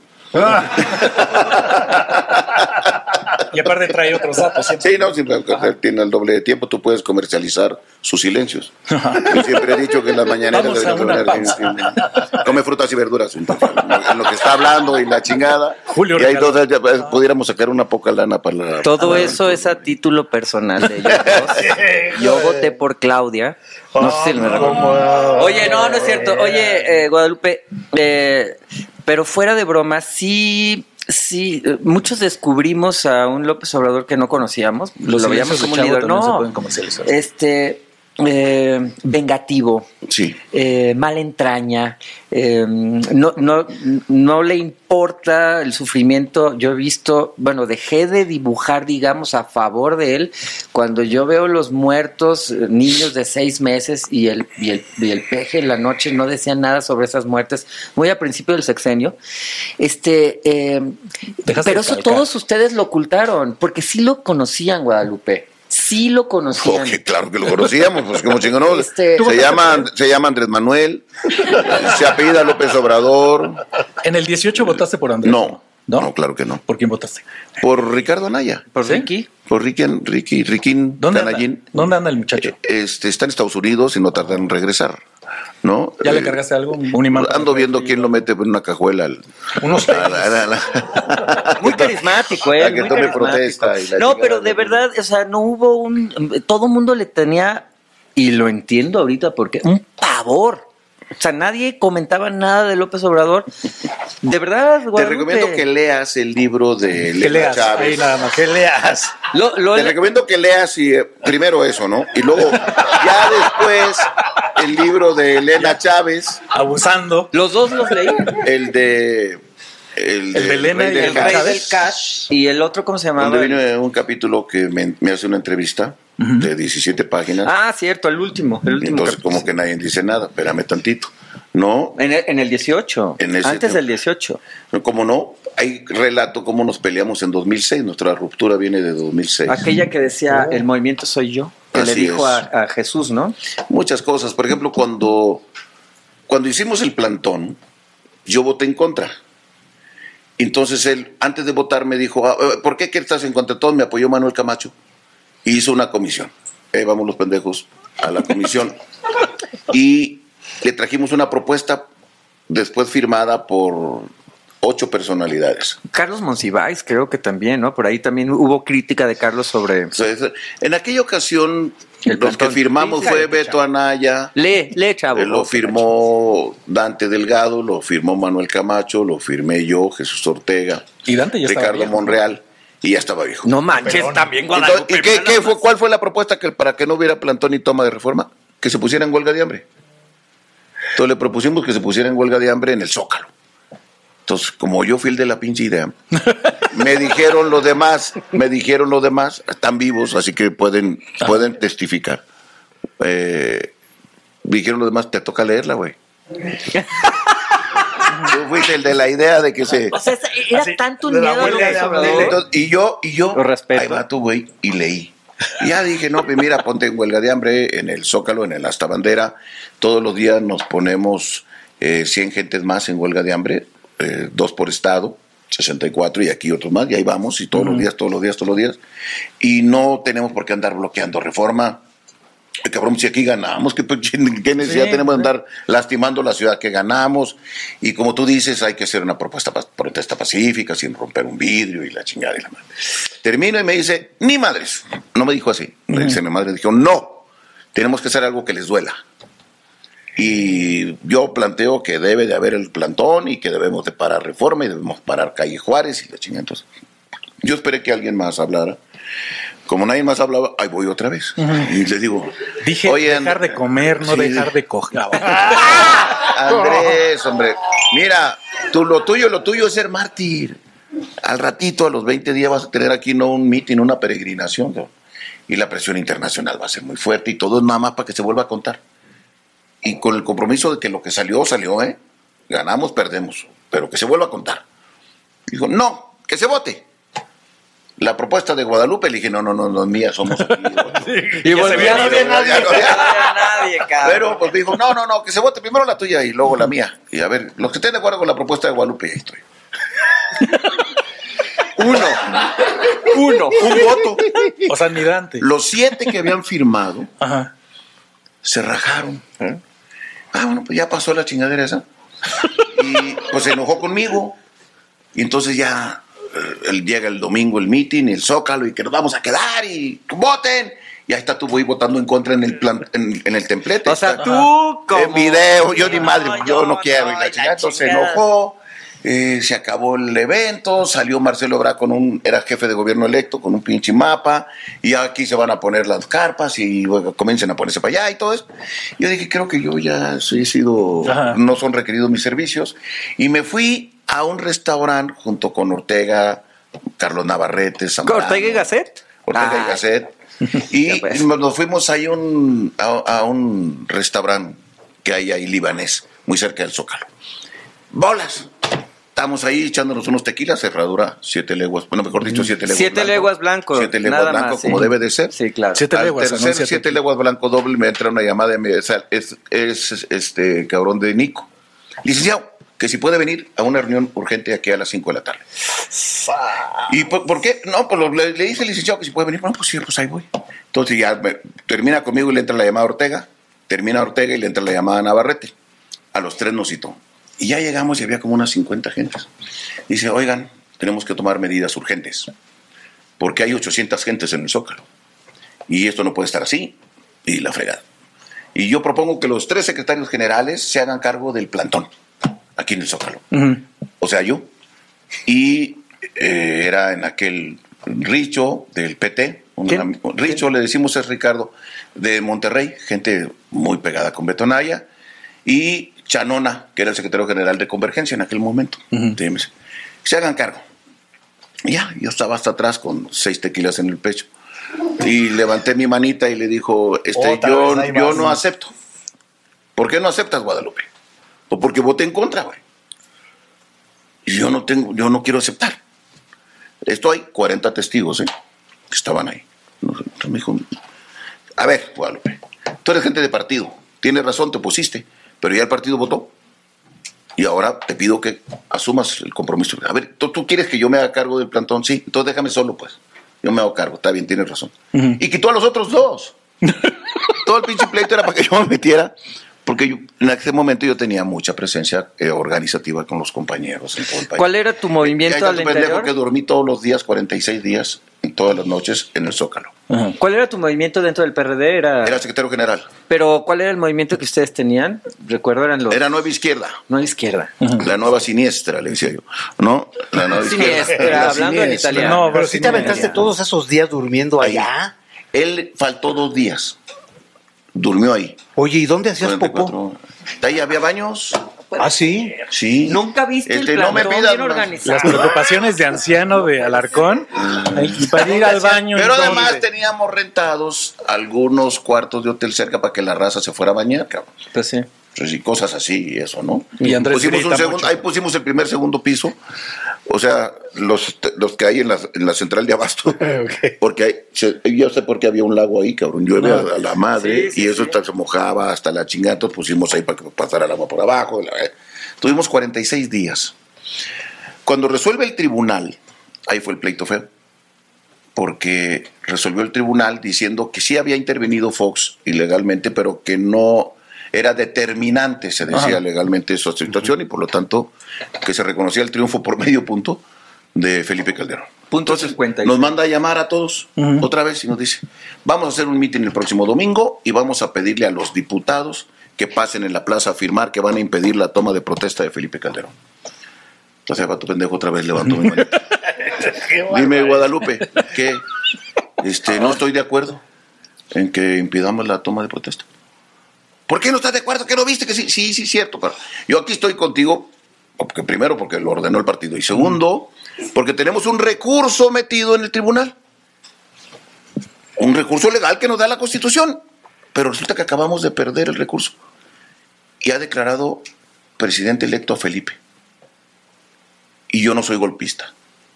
Y aparte trae otros datos. siempre. Sí, no, siempre él tiene el doble de tiempo, tú puedes comercializar sus silencios. Yo siempre he dicho que en las mañaneras Vamos a deberían una tener- pausa. come frutas y verduras, entonces, en lo que está hablando y la chingada. Julio y ahí Regalado. entonces ya, pues, pudiéramos sacar una poca lana para la... Todo para- eso es a título personal de ellos dos. Yo voté por Claudia. No sé si me recuerdo. Oye, no, no es cierto. Oye, eh, Guadalupe, eh, pero fuera de broma, sí, sí, eh, muchos descubrimos a un López Obrador que no conocíamos. Los lo veíamos silencios de como un Chavo líder. también se No, pueden comercializar. este, eh, vengativo. Sí. Eh, mala entraña, eh, no, no, no le importa el sufrimiento. Yo he visto, bueno, dejé de dibujar, digamos, a favor de él cuando yo veo los muertos, eh, niños de seis meses y el, y el, y el peje en la noche no decían nada sobre esas muertes, muy al principio del sexenio. Este, eh, Dejaste pero de eso calcar. todos ustedes lo ocultaron, porque sí lo conocían, Guadalupe. Sí lo conocían. Oye, claro que lo conocíamos, pues como chingón. ¿no? Este- se, llama, se llama Andrés Manuel, se apellida López Obrador. ¿En el dieciocho votaste por Andrés? No, ¿No? no, claro que no. ¿Por quién votaste? Por Ricardo Anaya, Por ¿Sí? Ricky. por Ricky, Ricky, Riquín ¿Dónde anda? Canallín. ¿Dónde anda el muchacho? Este, está en Estados Unidos y no tardan en regresar, ¿no? ¿Ya le Eh, cargaste algo? ¿Un imán? Ando viendo quién lo mete en una cajuela. al- Unos a la- a la- a la- Muy carismático, ¿eh? A que muy tome carismático. protesta y la No, chingada. pero de verdad, o sea, no hubo un... Todo mundo le tenía, y lo entiendo ahorita porque, un pavor. O sea, nadie comentaba nada de López Obrador. De verdad, Te Guadalupe. recomiendo que leas el libro de Que Elena leas. Ahí Chávez. nada más. que leas. Lo, lo- Te recomiendo que leas y, eh, primero eso, ¿no? Y luego, ya después, el libro de Elena Chávez, Abusando. los dos los leí. el de... El de, El de Elena Rey y del El Elena rey Cash, del cash y el otro, ¿cómo se llamaba? donde viene un capítulo que me, me hace una entrevista de diecisiete páginas. Ah, cierto, el último. El último Entonces, capítulo. como que nadie dice nada, espérame tantito. No, En el, en el dieciocho. En ese Antes tiempo. del dieciocho. como no, hay relato cómo nos peleamos en dos mil seis, nuestra ruptura viene de dos mil seis. Aquella que decía, el movimiento soy yo. Que le Así dijo a, es. a Jesús, ¿no? Muchas cosas, por ejemplo, cuando, cuando hicimos el plantón, yo voté en contra. Entonces él, antes de votar, me dijo, "Ah, ¿por qué que estás en contra de todo?" Me apoyó Manuel Camacho y hizo una comisión. Eh, vamos los pendejos a la comisión. Y le trajimos una propuesta después firmada por ocho personalidades. Carlos Monsiváis creo que también, ¿no? Por ahí también hubo crítica de Carlos sobre... O sea, es- en aquella ocasión, El los plantón. que firmamos Sí, fue cállate, Beto Anaya, Lee, lee, chavo. eh, lo firmó Dante Delgado, lo firmó Manuel Camacho, lo firmé yo, Jesús Ortega, Y Dante ya estaba Ricardo viejo. Monreal, y ya estaba viejo. No manches, también Entonces, Guadalupe. ¿y qué, mira qué nada fue, más. cuál fue la propuesta que para que no hubiera plantón y toma de reforma? Que se pusiera en huelga de hambre. Entonces le propusimos que se pusiera en huelga de hambre en el Zócalo. Entonces, como yo fui el de la pinche idea, me dijeron los demás, me dijeron los demás, están vivos, así que pueden, pueden testificar. Eh, dijeron los demás, te toca leerla, güey. Tú fuiste el de la idea de que se... O sea, era Así, tanto de la miedo a huelga López de hambre. Obrador. Entonces, y yo, y yo, Lo respeto. ahí va tú, güey, y leí. Y ya dije, no, pues mira, ponte en huelga de hambre en el Zócalo, en el Asta Bandera. Todos los días nos ponemos eh, cien gentes más en huelga de hambre, eh, dos por estado, sesenta y cuatro, y aquí otros más, y ahí vamos, y todos los días, todos los días, todos los días. Y no tenemos por qué andar bloqueando reforma. Eh, Cabrón, si aquí ganamos, ¿qué, qué necesidad Sí, tenemos de sí. andar lastimando la ciudad que ganamos? Y como tú dices, hay que hacer una propuesta, pa- protesta pacífica, sin romper un vidrio y la chingada y la madre. Termino y me dice, ni madres. No me dijo así. Me dice mi madre, dijo, no, tenemos que hacer algo que les duela. Y yo planteo que debe de haber el plantón y que debemos de parar Reforma y debemos parar Calle Juárez y la chingada. Entonces, yo esperé que alguien más hablara. Como nadie más hablaba, ahí voy otra vez. Y les digo, Dije oye, dejar de comer, no sí, dejar de coger. Andrés, hombre, mira, tú, lo tuyo, lo tuyo es ser mártir. Al ratito, a los veinte días, vas a tener aquí no un mitin, una peregrinación, ¿no? Y la presión internacional va a ser muy fuerte y todo es nada más para que se vuelva a contar. Y con el compromiso de que lo que salió, salió, ¿eh? Ganamos, perdemos, pero que se vuelva a contar. Dijo, no, que se vote. La propuesta de Guadalupe, le dije, no, no, no, no es mía, somos aquí. Y volvió Ya a no había nadie. No había nadie, cabrón. Pero pues dijo, no, no, no, que se vote primero la tuya y luego la mía. Y a ver, los que estén de acuerdo con la propuesta de Guadalupe, ahí estoy. Uno, Uno. un voto. O sea, ni Dante. Los siete que habían firmado Ajá. se rajaron. ¿eh? Ah, bueno, pues ya pasó la chingadera esa. Y pues se enojó conmigo. Y entonces ya eh, él llega el domingo el meeting, el Zócalo, y que nos vamos a quedar y voten. Y ahí está tú, voy votando en contra en el plan, en, en el templete. O sea, Está- tú como... en video, yo ni madre, No, yo yo no quiero. no, y la y la chingada, entonces se chingada. enojó, eh, se acabó el evento, salió Marcelo Ebrard con un, era jefe de gobierno electo, con un pinche mapa, y aquí se van a poner las carpas y bueno, comiencen a ponerse para allá y todo eso. Yo dije, creo que yo ya sí he sido, Ajá. no son requeridos mis servicios, y me fui a un restaurante junto con Ortega, Carlos Navarrete, Zambrano, ¿Ortega y Gasset? Ortega Ah. y Gasset. Y Ya pues. nos fuimos ahí un, a, a un restaurante que hay ahí libanés, muy cerca del Zócalo. ¡Bolas! Estamos ahí echándonos unos tequilas, cerradura, siete leguas, bueno, mejor dicho, siete leguas Siete blanco. leguas blanco. Siete leguas nada blanco, más, como sí. debe de ser. Sí, claro. Siete Al leguas, tercer anuncia siete tu- leguas blanco doble me entra una llamada y me dice, es, es este cabrón de Nico. Licenciado, que si puede venir a una reunión urgente aquí a las cinco de la tarde. ¿Y por, por qué? No, pues lo- le, le dice el licenciado que si puede venir. No, pues sí, pues ahí voy. Entonces ya me- termina conmigo y le entra la llamada a Ortega. Termina Ortega y le entra la llamada a Navarrete. A los tres nos citó. Y ya llegamos y había como unas cincuenta gentes. Dice, oigan, tenemos que tomar medidas urgentes. Porque hay ochocientas gentes en el Zócalo. Y esto no puede estar así. Y la fregada. Y yo propongo que los tres secretarios generales se hagan cargo del plantón. Aquí en el Zócalo. Ujú. O sea, yo. Y eh, era en aquel Richo del P T. Un ¿Quién? amigo- Richo, le decimos, es Ricardo, de Monterrey, gente muy pegada con Beto Anaya. Y Chanona, que era el secretario general de Convergencia en aquel momento. Ujú. Sí, me dice, se hagan cargo. Y ya, yo estaba hasta atrás con seis tequilas en el pecho. Y levanté mi manita y le dijo, este, Otra yo, vez, ahí yo vas, no ¿no? acepto. ¿Por qué no aceptas, Guadalupe? O porque voté en contra, güey. Y yo no tengo, yo no quiero aceptar. Esto hay cuarenta testigos, ¿eh? Que estaban ahí. Entonces me dijo, a ver, Guadalupe, tú eres gente de partido, tienes razón, te opusiste, pero ya el partido votó. Y ahora te pido que asumas el compromiso. A ver, ¿tú, tú quieres que yo me haga cargo del plantón? Sí, entonces déjame solo, pues. Yo me hago cargo, está bien, tienes razón. Ujú. Y quitó a los otros dos. Todo el pinche pleito era para que yo me metiera, Porque yo, en ese momento yo tenía mucha presencia eh, organizativa con los compañeros en todo el país. ¿Cuál era tu movimiento eh, al interior? Que dormí todos los días, cuarenta y seis días, en todas las noches, en el Zócalo. Uh-huh. ¿Cuál era tu movimiento dentro del P R D? Era, era secretario general. Pero ¿cuál era el movimiento que ustedes tenían? Recuerdo, eran los... Era Nueva Izquierda. Nueva Izquierda. Uh-huh. La nueva siniestra, le decía yo. ¿No? La nueva siniestra, izquierda. hablando en italiano. No, pero si te aventaste todos esos días durmiendo allá. Él faltó dos días. Durmió ahí. Oye, ¿y dónde hacías popó? Ahí había baños. ¿Ah, sí? Sí. ¿Nunca viste este, el no me plantón pidas bien organizado? Las preocupaciones de anciano de Alarcón y para ir al baño. Pero además teníamos rentados algunos cuartos de hotel cerca para que la raza se fuera a bañar, cabrón. Pues sí. Pues y cosas así y eso, ¿no? Y Andrés pusimos un segundo, ahí pusimos el primer, segundo piso. O sea, los, los que hay en la, en la central de abasto. Okay. Porque hay, se, yo sé por qué había un lago ahí, cabrón. Llueve no. a, a la madre sí, sí, y eso sí. se mojaba hasta la chingada. Entonces pusimos ahí para que pasara el agua por abajo. La, eh. Tuvimos cuarenta y seis días. Cuando resuelve el tribunal, ahí fue el pleito feo. Porque resolvió el tribunal diciendo que sí había intervenido Fox ilegalmente, pero que no era determinante, se decía Ajá. legalmente esa situación, uh-huh. y por lo tanto que se reconocía el triunfo por medio punto de Felipe Calderón. Punto Entonces cincuenta. Nos manda a llamar a todos uh-huh. otra vez y nos dice, vamos a hacer un mitin el próximo domingo y vamos a pedirle a los diputados que pasen en la plaza a firmar que van a impedir la toma de protesta de Felipe Calderón. Entonces, va tu pendejo otra vez levantó mi mano. Dime, Guadalupe, que este, no estoy de acuerdo en que impidamos la toma de protesta. ¿Por qué no estás de acuerdo? ¿Qué no viste? Que sí, sí, sí, cierto. Pero yo aquí estoy contigo, porque primero porque lo ordenó el partido y segundo porque tenemos un recurso metido en el tribunal. Un recurso legal que nos da la Constitución. Pero resulta que acabamos de perder el recurso. Y ha declarado presidente electo a Felipe. Y yo no soy golpista.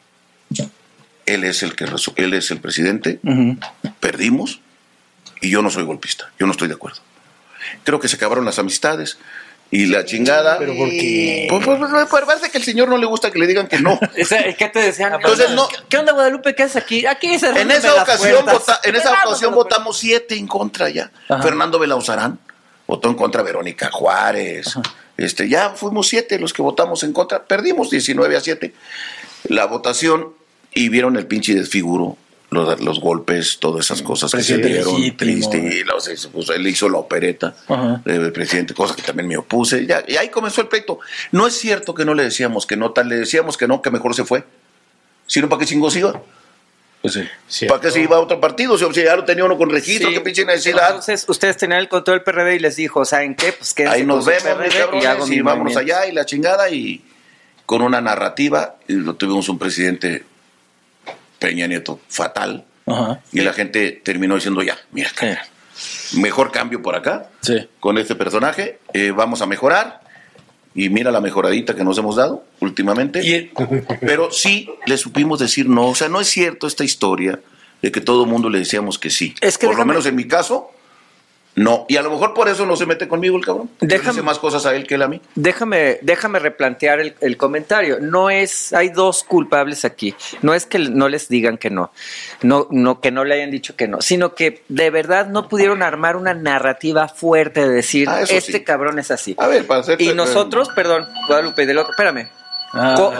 Él es el que resu- él es el presidente. Uh-huh. Perdimos y yo no soy golpista. Yo no estoy de acuerdo. Creo que se acabaron las amistades y la chingada. ¿Pero por qué? Pues, pues, pues, pues parece que al señor no le gusta que le digan que no. ¿Qué te decían? Entonces, no. ¿Qué onda, Guadalupe? ¿Qué haces aquí? Aquí En esa ocasión, vota, en esa ocasión votamos siete en contra ya. Ajá. Fernando Belauzarán votó en contra, Verónica Juárez. Ajá. Este, ya fuimos siete los que votamos en contra. Perdimos diecinueve a siete la votación y vieron el pinche desfiguro. Los, los golpes, todas esas cosas que se dieron, triste, y los, pues, él hizo la opereta uh-huh. del presidente, cosa que también me opuse, ya, y ahí comenzó el pleito. No es cierto que no le decíamos que no, tal le decíamos que no, que mejor se fue, sino para qué chingos iba. Pues sí, ¿para qué se iba a otro partido? O sea, ya lo tenía uno con registro, sí. qué pinche necesidad. Entonces, ustedes tenían el control del P R D y les dijo, ¿saben qué? Pues quédense ahí nos con vemos, P R D cabrones, y, hago y vámonos allá, y la chingada, y con una narrativa, y lo tuvimos un presidente Peña Nieto fatal. Ajá. Y sí. la gente terminó diciendo ya, mira, sí. mejor cambio por acá, sí. con este personaje, eh, vamos a mejorar, y mira la mejoradita que nos hemos dado últimamente, y... pero sí le supimos decir no, o sea, no es cierto esta historia de que todo el mundo le decíamos que sí, es que por déjame... lo menos en mi caso, no, y a lo mejor por eso no se mete conmigo el cabrón. Déjame, dice más cosas a él que él a mí. Déjame, déjame replantear el, el comentario. No es, hay dos culpables aquí. No es que no les digan que no, no, no, que no le hayan dicho que no, sino que de verdad no pudieron armar una narrativa fuerte de decir ah, este sí. cabrón es así. A ver, para hacer. Y nosotros, perdón, Guadalupe, del otro, espérame. Ah, Co-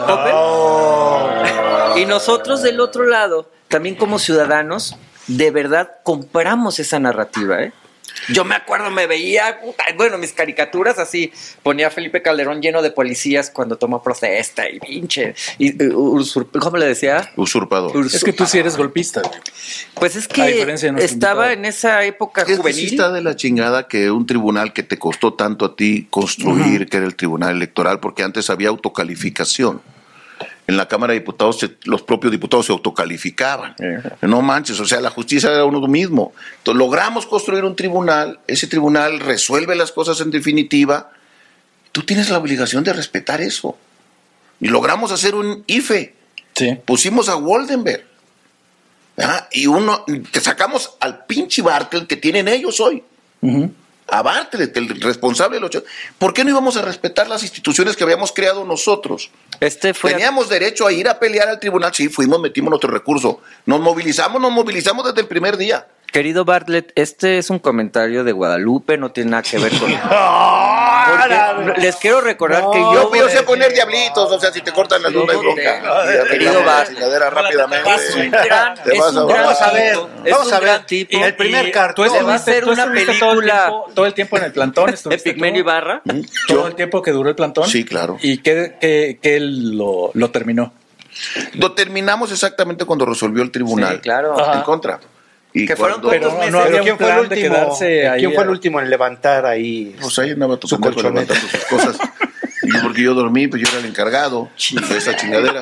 oh. Y nosotros del otro lado, también como ciudadanos, de verdad compramos esa narrativa, ¿eh? Yo me acuerdo, me veía, bueno, mis caricaturas así, ponía a Felipe Calderón lleno de policías cuando tomó protesta y pinche, y, usurp, ¿cómo le decía? Usurpador. Usurpador. Es que tú sí eres golpista. Pues es que estaba en esa época es juvenil. Es está de la chingada que un tribunal que te costó tanto a ti construir, uh-huh. que era el tribunal electoral, porque antes había autocalificación. En la Cámara de Diputados, los propios diputados se autocalificaban. Uh-huh. No manches, o sea, la justicia era uno mismo. Entonces, logramos construir un tribunal, ese tribunal resuelve las cosas en definitiva. Tú tienes la obligación de respetar eso. Y logramos hacer un I F E. Sí. Pusimos a Woldenberg. ¿Ah? Y uno, te sacamos al pinche Bartlett que tienen ellos hoy. Uh-huh. A Bartlett, el responsable de los hechos. ¿Por qué no íbamos a respetar las instituciones que habíamos creado nosotros? Este fue Teníamos a... derecho a ir a pelear al tribunal, sí, fuimos, metimos nuestro recurso. Nos movilizamos, nos movilizamos desde el primer día. Querido Bartlett, este es un comentario de Guadalupe, no tiene nada que ver con... Porque les quiero recordar No, que Yo, yo... yo sé poner diablitos, o sea, si te cortan la luz no hay bronca. Querido Bar- Chingadera rápidamente. Es un gran, Te es vas a un gran Vamos a ver, tipo, es vamos un a ver. gran tipo. Y el primer Y cartón. tú Le va a estuviste- hacer tú una estuviste todo el película. tiempo- Todo el tiempo en el plantón. de estuviste Pigmenio tú, Ibarra. Todo el tiempo que duró el plantón. Sí, claro. ¿Y qué, qué, qué lo, lo terminó? Lo terminamos exactamente cuando resolvió el tribunal. Sí, claro. Ajá. En contra. Y Que fueron cuando- pocos Pero meses. no había Pero un ¿quién fue el plan de último? quedarse ahí. ¿Quién fue el a- último en levantar ahí? Pues ahí andaba tu Su pendejo colchoneta. levantando sus cosas. Y yo, porque yo dormí, pues yo era el encargado de esa chingadera.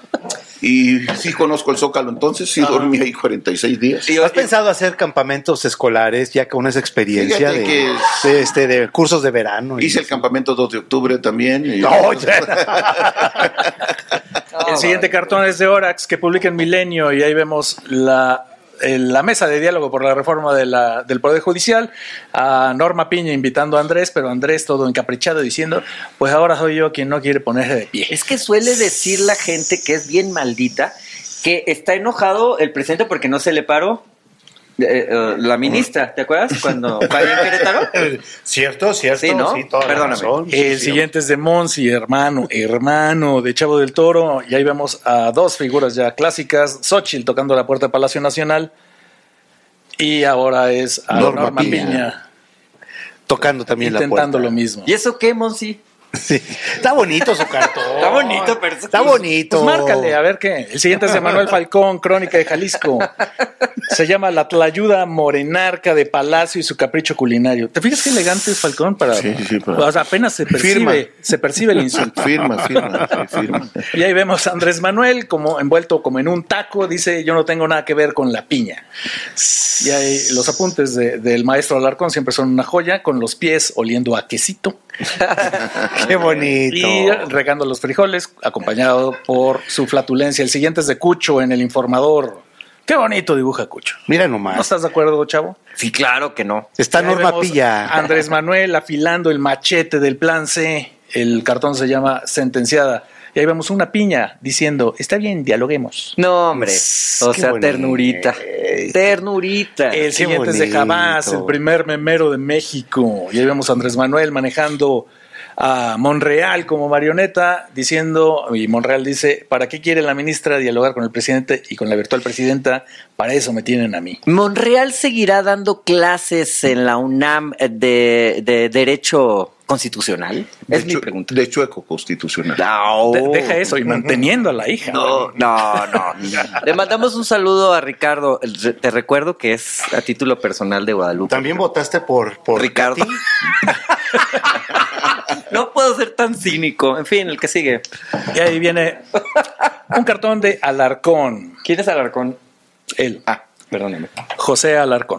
Y sí conozco el Zócalo, entonces sí dormí ahí cuarenta y seis días. Y- ¿Has pensado hacer campamentos escolares ya con esa experiencia Fíjate de, que- de, este, de cursos de verano? y- Hice el campamento dos de octubre también. Y No, ya. El siguiente cartón es de Orax, que publica en Milenio, y ahí vemos la, eh, la mesa de diálogo por la reforma de la, del Poder Judicial, a Norma Piña invitando a Andrés, pero Andrés todo encaprichado diciendo, pues ahora soy yo quien no quiere ponerse de pie. Es que suele decir la gente que es bien maldita, que está enojado el presidente porque no se le paró eh, eh, la ministra, ¿te acuerdas? Cuando fue ahí en Querétaro. Cierto, cierto. Sí, ¿no? toda la Perdóname. razón. El Sí, siguiente es de Monsi, hermano, hermano de Chavo del Toro, y ahí vemos a dos figuras ya clásicas, Xóchitl tocando la puerta de Palacio Nacional, y ahora es a Norma Norma, Piña. Piña, tocando también intentando la lo puerta. mismo. ¿Y eso qué, Monsi? Sí. Está bonito su cartón. Está bonito, pero Está bonito. Pues márcale, a ver qué. El siguiente es de Manuel Falcón, Crónica de Jalisco. Se llama La Tlayuda Morenarca de Palacio y su capricho culinario. ¿Te fijas qué elegante es Falcón? Para, Sí, sí, para- O sea, apenas se percibe, Firma. se percibe el insulto. Firma, firma, sí, firma. Y ahí vemos a Andrés Manuel como envuelto como en un taco, dice yo no tengo nada que ver con la piña. Y ahí los apuntes de- del maestro Alarcón siempre son una joya, con los pies oliendo a quesito Qué bonito. y regando los frijoles, acompañado por su flatulencia. El siguiente es de Cucho en El Informador. Qué bonito dibuja Cucho. Mira ¿No nomás. estás de acuerdo, chavo? Sí, claro que no. Está Ahí Norma vemos Pilla. a Andrés Manuel afilando el machete del plan C. El cartón se llama Sentenciada. Y ahí vemos una piña diciendo, está bien, dialoguemos. No, hombre. O Qué sea, bonito. ternurita. Ternurita. El Qué siguiente es de bonito. Jamás, el primer memero de México. Y ahí vemos a Andrés Manuel manejando a Monreal como marioneta, diciendo, y Monreal dice, ¿para qué quiere la ministra dialogar con el presidente y con la virtual presidenta? Para eso me tienen a mí. ¿Monreal seguirá dando clases en la UNAM de, de Derecho Constitucional? De Es mi chu- pregunta. De chueco constitucional. No. De- deja eso y manteniendo a la hija. No, no, no. Le mandamos un saludo a Ricardo. Re- Te recuerdo que es a título personal de Guadalupe. También votaste por, por Ricardo. Katy. No puedo ser tan cínico. En fin, el que sigue. Y ahí viene un cartón de Alarcón. ¿Quién es Alarcón? Él, Ah, perdóname. José Alarcón.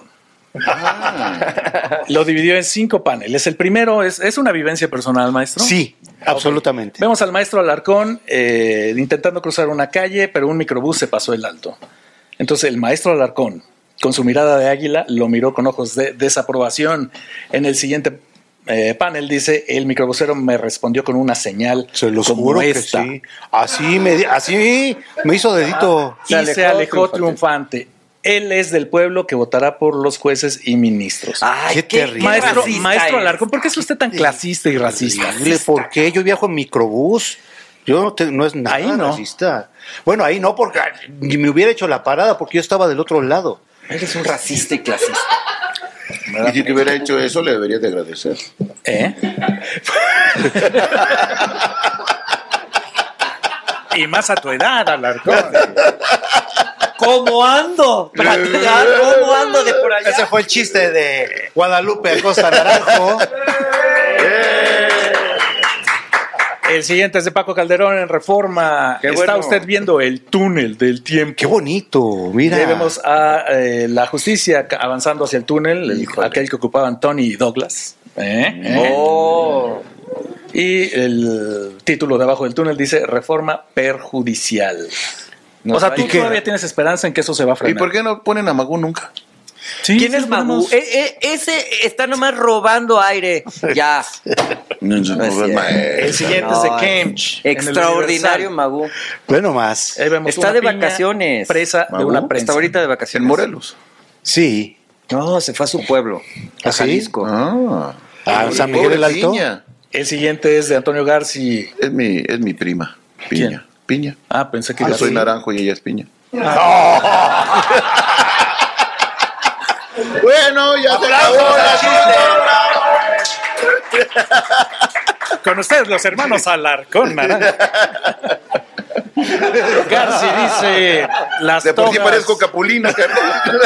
Lo dividió en cinco paneles. El primero es, es una vivencia personal, maestro. Sí, absolutamente. Vemos al maestro Alarcón eh, intentando cruzar una calle, pero un microbús se pasó el alto. Entonces el maestro Alarcón, con su mirada de águila, lo miró con ojos de desaprobación. En el siguiente eh, panel dice, el microbusero me respondió con una señal Se los como juro esta. que sí. Así me, di- así me hizo dedito. Y se alejó triunfante. Él es del pueblo que votará por los jueces y ministros. Ay, Qué terrible. maestro racista maestro es. Alarcón, ¿por qué es usted tan clasista y racista? Dile, ¿por qué? Yo viajo en microbús. Yo no, te- no es nada Ahí no. racista. Bueno, ahí no, porque ni me hubiera hecho la parada porque yo estaba del otro lado. Eres un racista y clasista. Y si te hubiera hecho eso, le deberías de agradecer. ¿Eh? Y más a tu edad, Alarcón. ¿Cómo ando? ¿Cómo ando de por allá? Ese fue el chiste de Guadalupe Acosta Naranjo. El siguiente es de Paco Calderón en Reforma. Qué Está bueno. usted viendo el túnel del tiempo. Qué bonito, mira. Ahí vemos a eh, la justicia ca- avanzando hacia el túnel, el- Híjole. aquel que ocupaban Tony y Douglas. ¿Eh? ¿Eh? Oh. Y el título de abajo del túnel dice Reforma perjudicial. No o sea, tú sabe qué. todavía tienes esperanza en que eso se va a ¿Y frenar. por qué no ponen a Magú nunca? Sí, ¿Quién sí, es Magú? ponemos- Eh, eh, ese está nomás robando aire. Ya. No, no, No es no es cierto. maestro. El siguiente es de Kemch. en el Extraordinario Universal. Magú. Bueno, más. Ahí vemos Está una de piña vacaciones. Presa de Magú una está prensa. Está ahorita de En vacaciones. Morelos. Sí. No, se fue a su pueblo, a ¿Ah, sí? Jalisco. Ah, Ah, San Miguel pobre el Alto. Piña. El siguiente es de Antonio Garci. Es mi, es mi prima. Piña. ¿Quién? Piña. Ah, pensé que Yo era soy así. naranjo y ella es piña. Bueno, ya se acabó la Con ustedes, los hermanos Alarcón, naranja. Garci dice: las De por sí togas. parezco capulina, carnal.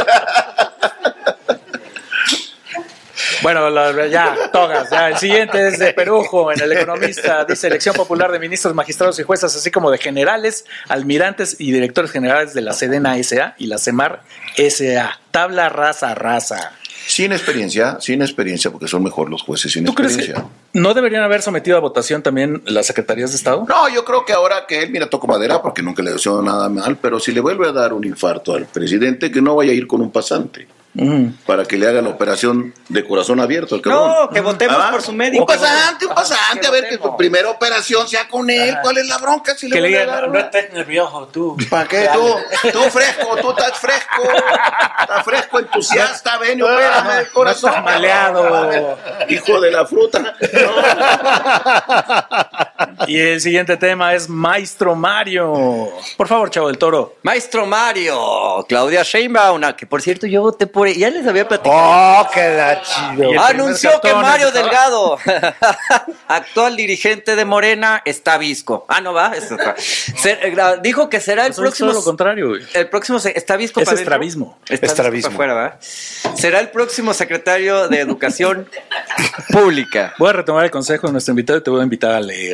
Bueno, la- ya, togas. Ya. El siguiente es de Perujo, en El Economista. Dice: elección popular de ministros, magistrados y jueces, así como de generales, almirantes y directores generales de la Sedena S A y la CEMAR S A. Tabla raza, raza. Sin experiencia, sin experiencia, porque son mejor los jueces sin ¿Tú crees que experiencia. no deberían haber sometido a votación también las secretarías de Estado? No, yo creo que ahora que él, mira, toco madera porque nunca le deseo nada mal, pero si le vuelve a dar un infarto al presidente, que no vaya a ir con un pasante. Mm. Para que le haga la operación de corazón abierto al cabrón. No, que votemos Ah, por su médico. Un pasante, un pasante, Que a ver que votemos. su primera operación sea con él. ¿Cuál es la bronca? Si le Que le vuelve a digan: dar no, una- no estés nervioso, tú. ¿Para qué? Tú, tú fresco, tú estás fresco. Estás fresco, entusiasta, ven y opérame el corazón. no estás maleado. Hijo de la fruta. Y el siguiente tema es Maestro Mario. Por favor, Chavo del Toro. Maestro Mario, Claudia Sheinbaum, que por cierto yo voté por ella, ya les había platicado. Oh, qué la chido. Y el Anunció primer que cartón Mario es de- Delgado, actual dirigente de Morena, está visco. Ah, no va. Es otra. Se- eh, dijo que será el Eso es próximo. todo lo contrario, güey. El próximo se- está visco Es para adentro? estrabismo. Está Estrabismo. visco para afuera, ¿verdad? Será el próximo secretario de Educación Pública. Voy a retomar el consejo de nuestro invitado y te voy a invitar a leer.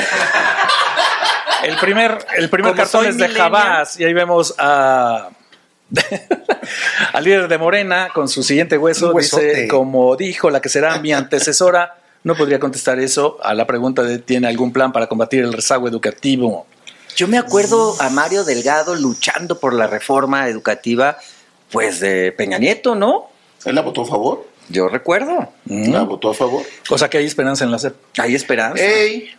El primer, el primer Como cartón soy es de millennial. Jabás y ahí vemos a al líder de Morena con su siguiente hueso. Un huesote. Dice: como dijo la que será mi antecesora, no podría contestar eso a la pregunta de ¿tiene algún plan para combatir el rezago educativo? Yo me acuerdo a Mario Delgado luchando por la reforma educativa, pues de Peña Nieto, ¿no? ¿Él la votó a favor? Yo recuerdo. ¿La votó a favor? O sea que hay esperanza en la C E P. Hay esperanza. ¡Ey!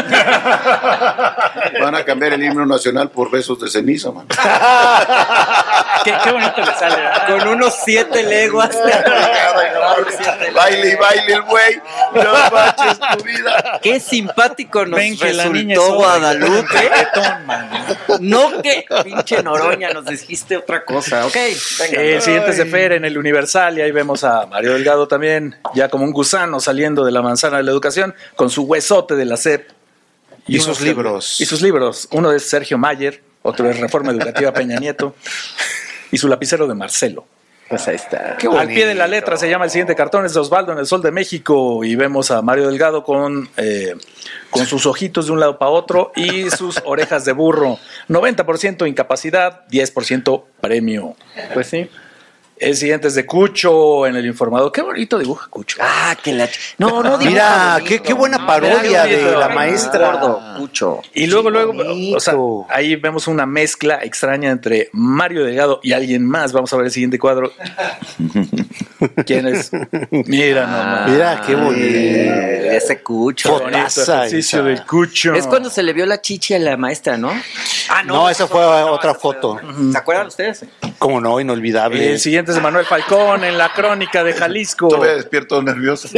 Van a cambiar el himno nacional por besos de ceniza, man. Qué, qué bonito le sale, ¿verdad? Con unos siete leguas. Baile y baile el güey. No manches tu vida. Qué simpático nos Ven que la niña es resultó sorda. Guadalupe. Reggaetón, man. No que pinche Noroña nos dijiste otra cosa. Ok, venga. El siguiente es de Fer en el Universal y ahí vemos a Mario Delgado también, ya como un gusano saliendo de la manzana de la educación, con su huesote de la C E P. Y unos- sus libros. Y sus libros. Uno es Sergio Mayer, otro es Reforma Educativa Peña Nieto y su lapicero de Marcelo. Pues ahí está. Qué Al pie de la bonito. letra se llama el siguiente cartón, es de Osvaldo en el Sol de México y vemos a Mario Delgado con, eh, con sus ojitos de un lado para otro y sus orejas de burro. noventa por ciento incapacidad, diez por ciento premio. Pues sí. El siguiente es de Cucho en el Informador. Qué bonito dibuja Cucho. Ah, que la. ch- No, no, dibuja Mira, bonito. qué- qué buena No, parodia qué de bonito. la maestra. Gordo, Cucho. Y luego, Qué luego, bonito. o sea, ahí vemos una mezcla extraña entre Mario Delgado y alguien más. Vamos a ver el siguiente cuadro. ¿Quién es? Mira nomás. Mira, qué bonito. Eh, Ese Cucho. Qué bonito Fotaza ejercicio esa. del Cucho. Es cuando se le vio la chichi a la maestra, ¿no? Ah, No, esa fue no, otra esa fue- foto. ¿Se acuerdan ustedes? Cómo no, inolvidable. El siguiente es de Manuel Falcón en la crónica de Jalisco. Todavía despierto nervioso.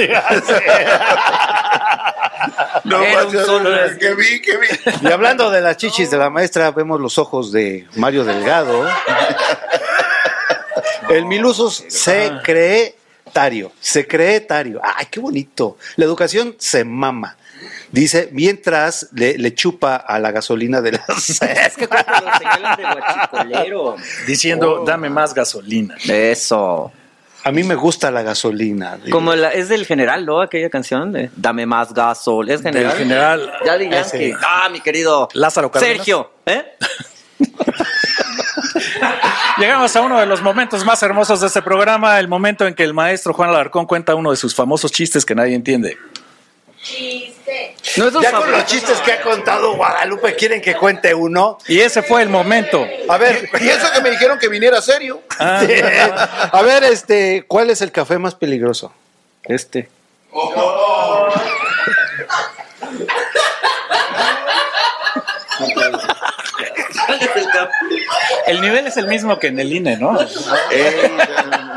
No Era un manches, solo- que vi, que vi. Y hablando de las chichis de la maestra, vemos los ojos de Mario Delgado. El Milusos secretario. Secretario. Ay, qué bonito. La educación se mama. Dice, mientras le, le chupa a la gasolina de las... Es que cuando lo señalan de guachicolero. Diciendo, dame más gasolina. Eso. A mí me gusta la gasolina. Como la, es del general, ¿no? Aquella canción de Dame más gasol. Es general. Del general Daddy Yankee. Ese. Ah, mi querido Lázaro Cárdenas. Sergio. ¿Eh? Llegamos a uno de los momentos más hermosos de este programa, el momento en que el maestro Juan Alarcón cuenta uno de sus famosos chistes que nadie entiende. Chiste. No es un Ya con favorito, los chistes no. que ha contado Guadalupe, ¿quieren que cuente uno? Y ese fue el momento. A ver, Y eso que me dijeron que viniera serio. Ah, a ver, este, ¿cuál es el café más peligroso? Este. el nivel es el mismo que en el I N E, ¿no? Ey,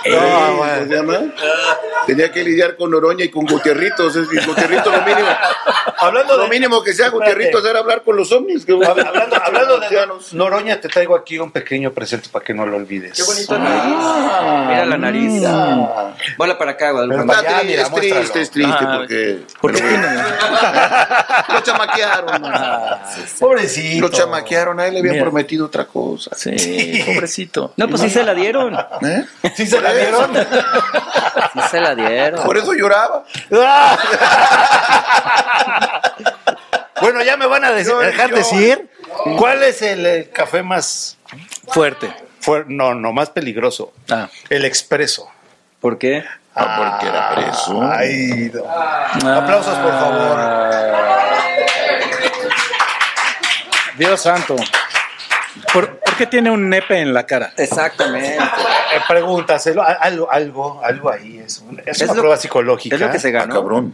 No, ¿cómo se llama? Tenía que lidiar con Noroña y con Gutierritos. Es decir, Gutierritos lo mínimo. Hablando Lo de, mínimo que sea Gutierritos era hablar con los ovnis. Que, hablando, hablando de marcianos. Noroña, te traigo aquí un pequeño presente para que no lo olvides. Qué bonita nariz. Mira la nariz. Mira. Vuela para acá, Guadalupe. Pero Está Ya, tri- mira, es triste, muéstralo. es triste Ah, porque ¿Por qué pero- tiene? lo chamaquearon. ¿no? Pobrecito. Lo chamaquearon, a él le habían Mira. prometido otra cosa. Sí, pobrecito. No, pues sí se la dieron. ¿Eh? ¿Sí se la dieron? Sí se la dieron. Por eso lloraba. Bueno, ya me van a dec- Yo- dejar yo- decir cuál es el, el café más Fuerte. fuer- no, no más peligroso. Ah. El expreso. ¿Por qué? Ah, porque era preso. Ay, no. Aplausos, por favor. Dios santo. ¿Por, por qué tiene un nepe en la cara? Exactamente. Eh, pregúntaselo, a- algo, algo, algo ahí es, un- es Es una lo- prueba psicológica. Es lo que se Ah, ganó. cabrón.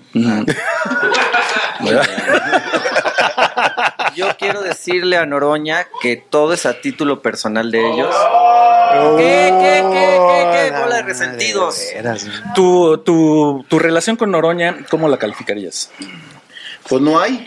Yo quiero decirle a Noroña que todo es a título personal de ellos. Oh, ¿Qué, qué, qué, qué, qué? la Bola de madre, resentidos. de veras. Tu, tu, tu relación con Noroña, ¿cómo la calificarías? Pues no hay.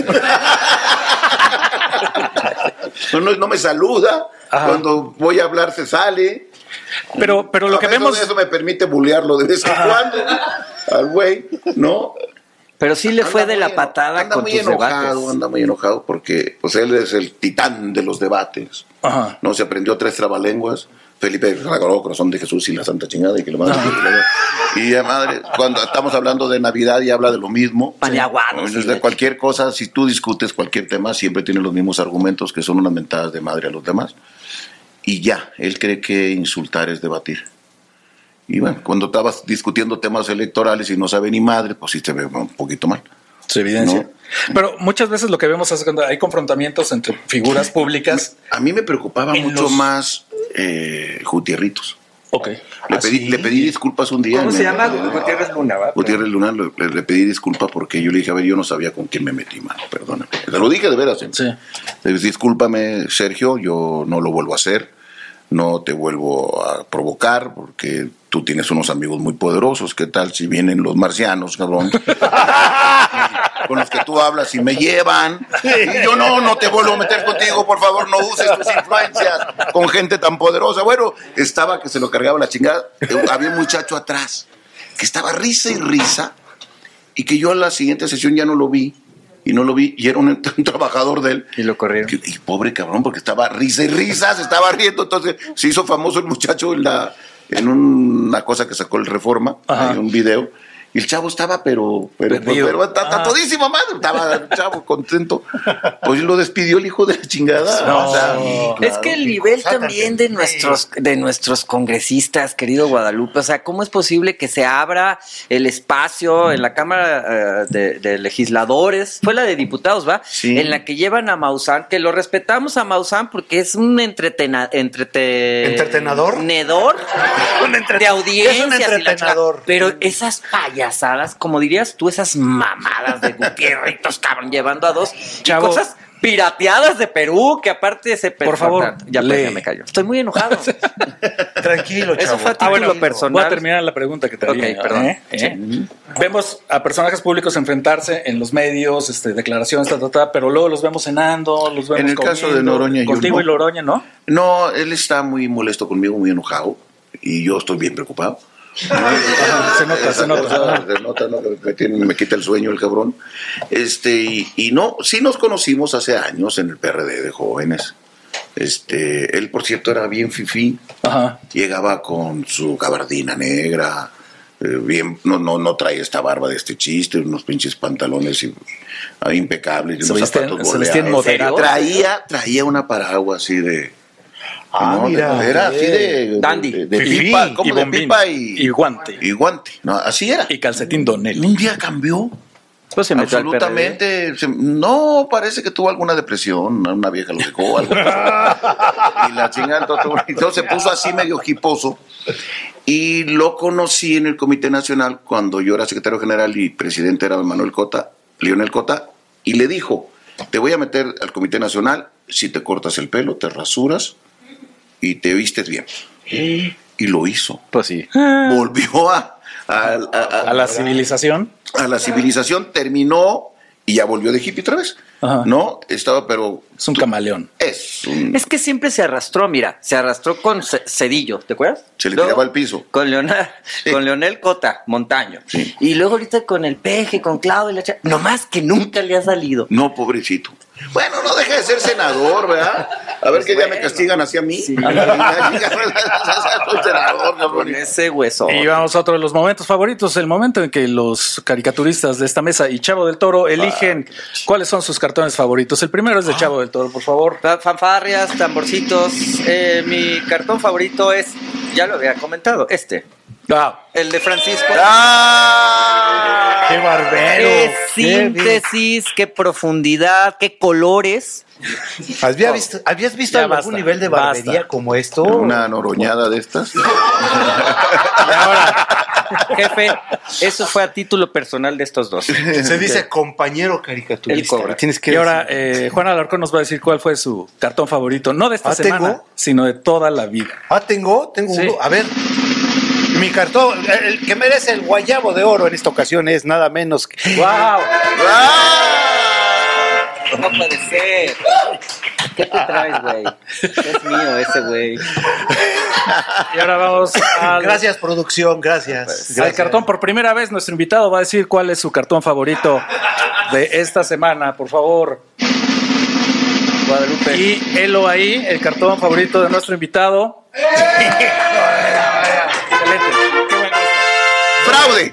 No, no, no me saluda. Ajá. Cuando voy a hablar se sale. Pero, pero lo que Eso- vemos... Eso me permite bullearlo de vez en cuando. Al güey, ¿no? Pero sí le fue Anda de muy la eno- patada anda con muy tus enojado, debates. Anda muy enojado porque pues él es el titán de los debates. Ajá. No se aprendió tres trabalenguas. Felipe Sagrado Corazón de Jesús y la Santa Chingada y que lo manda. Y ya madre, cuando estamos hablando de Navidad y habla de lo mismo. Paniaguados, Entonces, sí, de de cualquier cosa, si tú discutes cualquier tema, siempre tiene los mismos argumentos que son unas mentadas de madre a los demás. Y ya, él cree que insultar es debatir. Y bueno, cuando estabas discutiendo temas electorales y no sabe ni madre, pues sí te ve un poquito mal. Se evidencia. No. Pero muchas veces lo que vemos es cuando hay confrontamientos entre figuras públicas. A mí me preocupaba En mucho los- más eh, Gutierritos. Ok. Le pedí, le pedí disculpas un día. ¿Cómo en se el- llama? Gutiérrez Luna, ¿va? Gutiérrez Luna, le, le- le pedí disculpas porque yo le dije, a ver, yo no sabía con quién me metí, mano, perdóname. Te lo dije de veras. ¿eh? Sí. Le dije, discúlpame, Sergio, yo no lo vuelvo a hacer, no te vuelvo a provocar porque tú tienes unos amigos muy poderosos, ¿qué tal si vienen los marcianos, cabrón? Con los que tú hablas y me llevan. Y yo no, no te vuelvo a meter contigo, por favor, no uses tus influencias con gente tan poderosa. Bueno, estaba que se lo cargaba la chingada. Había un muchacho atrás que estaba risa y risa y que yo a la siguiente sesión ya no lo vi. Y no lo vi, y era un, un trabajador de él. Y lo corrieron. Que- Y pobre cabrón, porque estaba risa y risa, se estaba riendo. Entonces se hizo famoso el muchacho en, la, en una cosa que sacó el Reforma, Ajá. en un video. Y el chavo estaba, pero, pero, Perdido. pero, está, está Ah. todísimo, madre. Estaba el chavo contento. Pues lo despidió el hijo de la chingada. No. O sea, Es claro. que el nivel Sácate. también de nuestros, de nuestros congresistas, querido Guadalupe, o sea, ¿cómo es posible que se abra el espacio en la Cámara eh, de, de Legisladores? Fue la de diputados, ¿va? Sí. En la que llevan a Maussan, que lo respetamos a Maussan porque es un entretena, entrete, ¿Entretenador? Tenedor Un entre- de audiencias. es un y la chingada. entretenador. Pero esas payasadas, como dirías tú, esas mamadas de Gutierritos, cabrón, llevando a dos Chavo. cosas pirateadas de Perú, que aparte se... Por favor, ya, pues, lee. ya me callo. Estoy muy enojado. Tranquilo, chavo. Eso fue a Ah, bueno, título personal. voy a terminar la pregunta que te Ok, había, perdón. ¿eh? ¿Eh? Vemos a personajes públicos enfrentarse en los medios, este, declaraciones, ta, ta, ta, pero luego los vemos cenando, los vemos En el caso comiendo. de Noroña, yo contigo no. y Noroña, ¿no? No, él está muy molesto conmigo, muy enojado. Y yo estoy bien preocupado. se nota, Esa se nota. cosa, se nota, ¿no? Que me, tiene- me quita el sueño el cabrón. Este, y, y no, sí nos conocimos hace años en el P R D de jóvenes. Este, él, por cierto, era bien fifí. Ajá. Llegaba con su gabardina negra, eh, bien, no, no, no trae esta barba de este chiste, unos pinches pantalones y- ah, impecables, y Se unos vestían- zapatos se vestían boleados. moderados. Traía, traía una paraguas así de. Ah, no, mira. era así de. Dandy. De, de Fifí. pipa, como Y de bombín. pipa y, Y guante. y guante. No, así era. Y calcetín Donel. Un día cambió. Pues se metió al P R D. Absolutamente. se- no, parece que tuvo alguna depresión. Una vieja lo dejó. Algo pasó. Y la chingada. Entonces, entonces se puso así medio hiposo. Y lo conocí en el Comité Nacional cuando yo era secretario general y presidente era Manuel Cota, Leonel Cota. Y le dijo: te voy a meter al Comité Nacional si te cortas el pelo, te rasuras y te vistes bien. y lo hizo. Pues sí. Volvió a, a, a, a- A la civilización. a la civilización, terminó y ya volvió de hippie otra vez. Ajá. ¿No? Estaba, pero Es un camaleón. es un... Es que siempre se arrastró, mira, se arrastró con Ce- Cedillo, ¿te acuerdas? Se le Luego, tiraba al piso. Con Leonel, Sí. con Leonel Cota, Montaño. Sí. Y luego ahorita con el Peje, con Claudio, y la cha- nomás que nunca le ha salido. No, pobrecito. Bueno, no deja de ser senador, ¿verdad? A ver Pues qué día me bueno. castigan así a mí. Sí. Soy senador, cabrón. Con ese hueso. Y vamos a otro de los momentos favoritos, el momento en que los caricaturistas de esta mesa y Chavo del Toro eligen cuáles son sus cartones favoritos. El primero es de Chavo del Toro, por favor. Fa- Fanfarrias, tamborcitos. Eh, mi cartón favorito es, ya lo había comentado, este. Ah, El de Francisco. ¡Ah! ¡Qué barbero! ¡Qué ¡Qué síntesis! ¡Qué profundidad! ¡Qué colores! ¿Habías visto, ¿habías visto Ya algún basta, nivel de barbería basta. como esto? Una noroñada de estas. y ahora, Jefe, eso fue a título personal de estos dos. Se dice compañero caricaturista. Él cobra. Tienes que y ahora decir. eh, Juan Alarcón nos va a decir cuál fue su cartón favorito, no de esta ¿Ah, semana, tengo? sino de toda la vida. Ah, tengo, tengo Sí. uno. A ver. Mi cartón, el que merece el guayabo de oro en esta ocasión es nada menos que. ¡Wow! No puede ser. ¿Qué te traes, güey? Es mío ese güey. Y ahora vamos al, Gracias, producción, gracias. al Gracias. cartón. Por primera vez nuestro invitado va a decir cuál es su cartón favorito de esta semana, por favor. Guadalupe. Y helo ahí, el cartón favorito de nuestro invitado. Excelente. Qué bueno esto. ¡Fraude!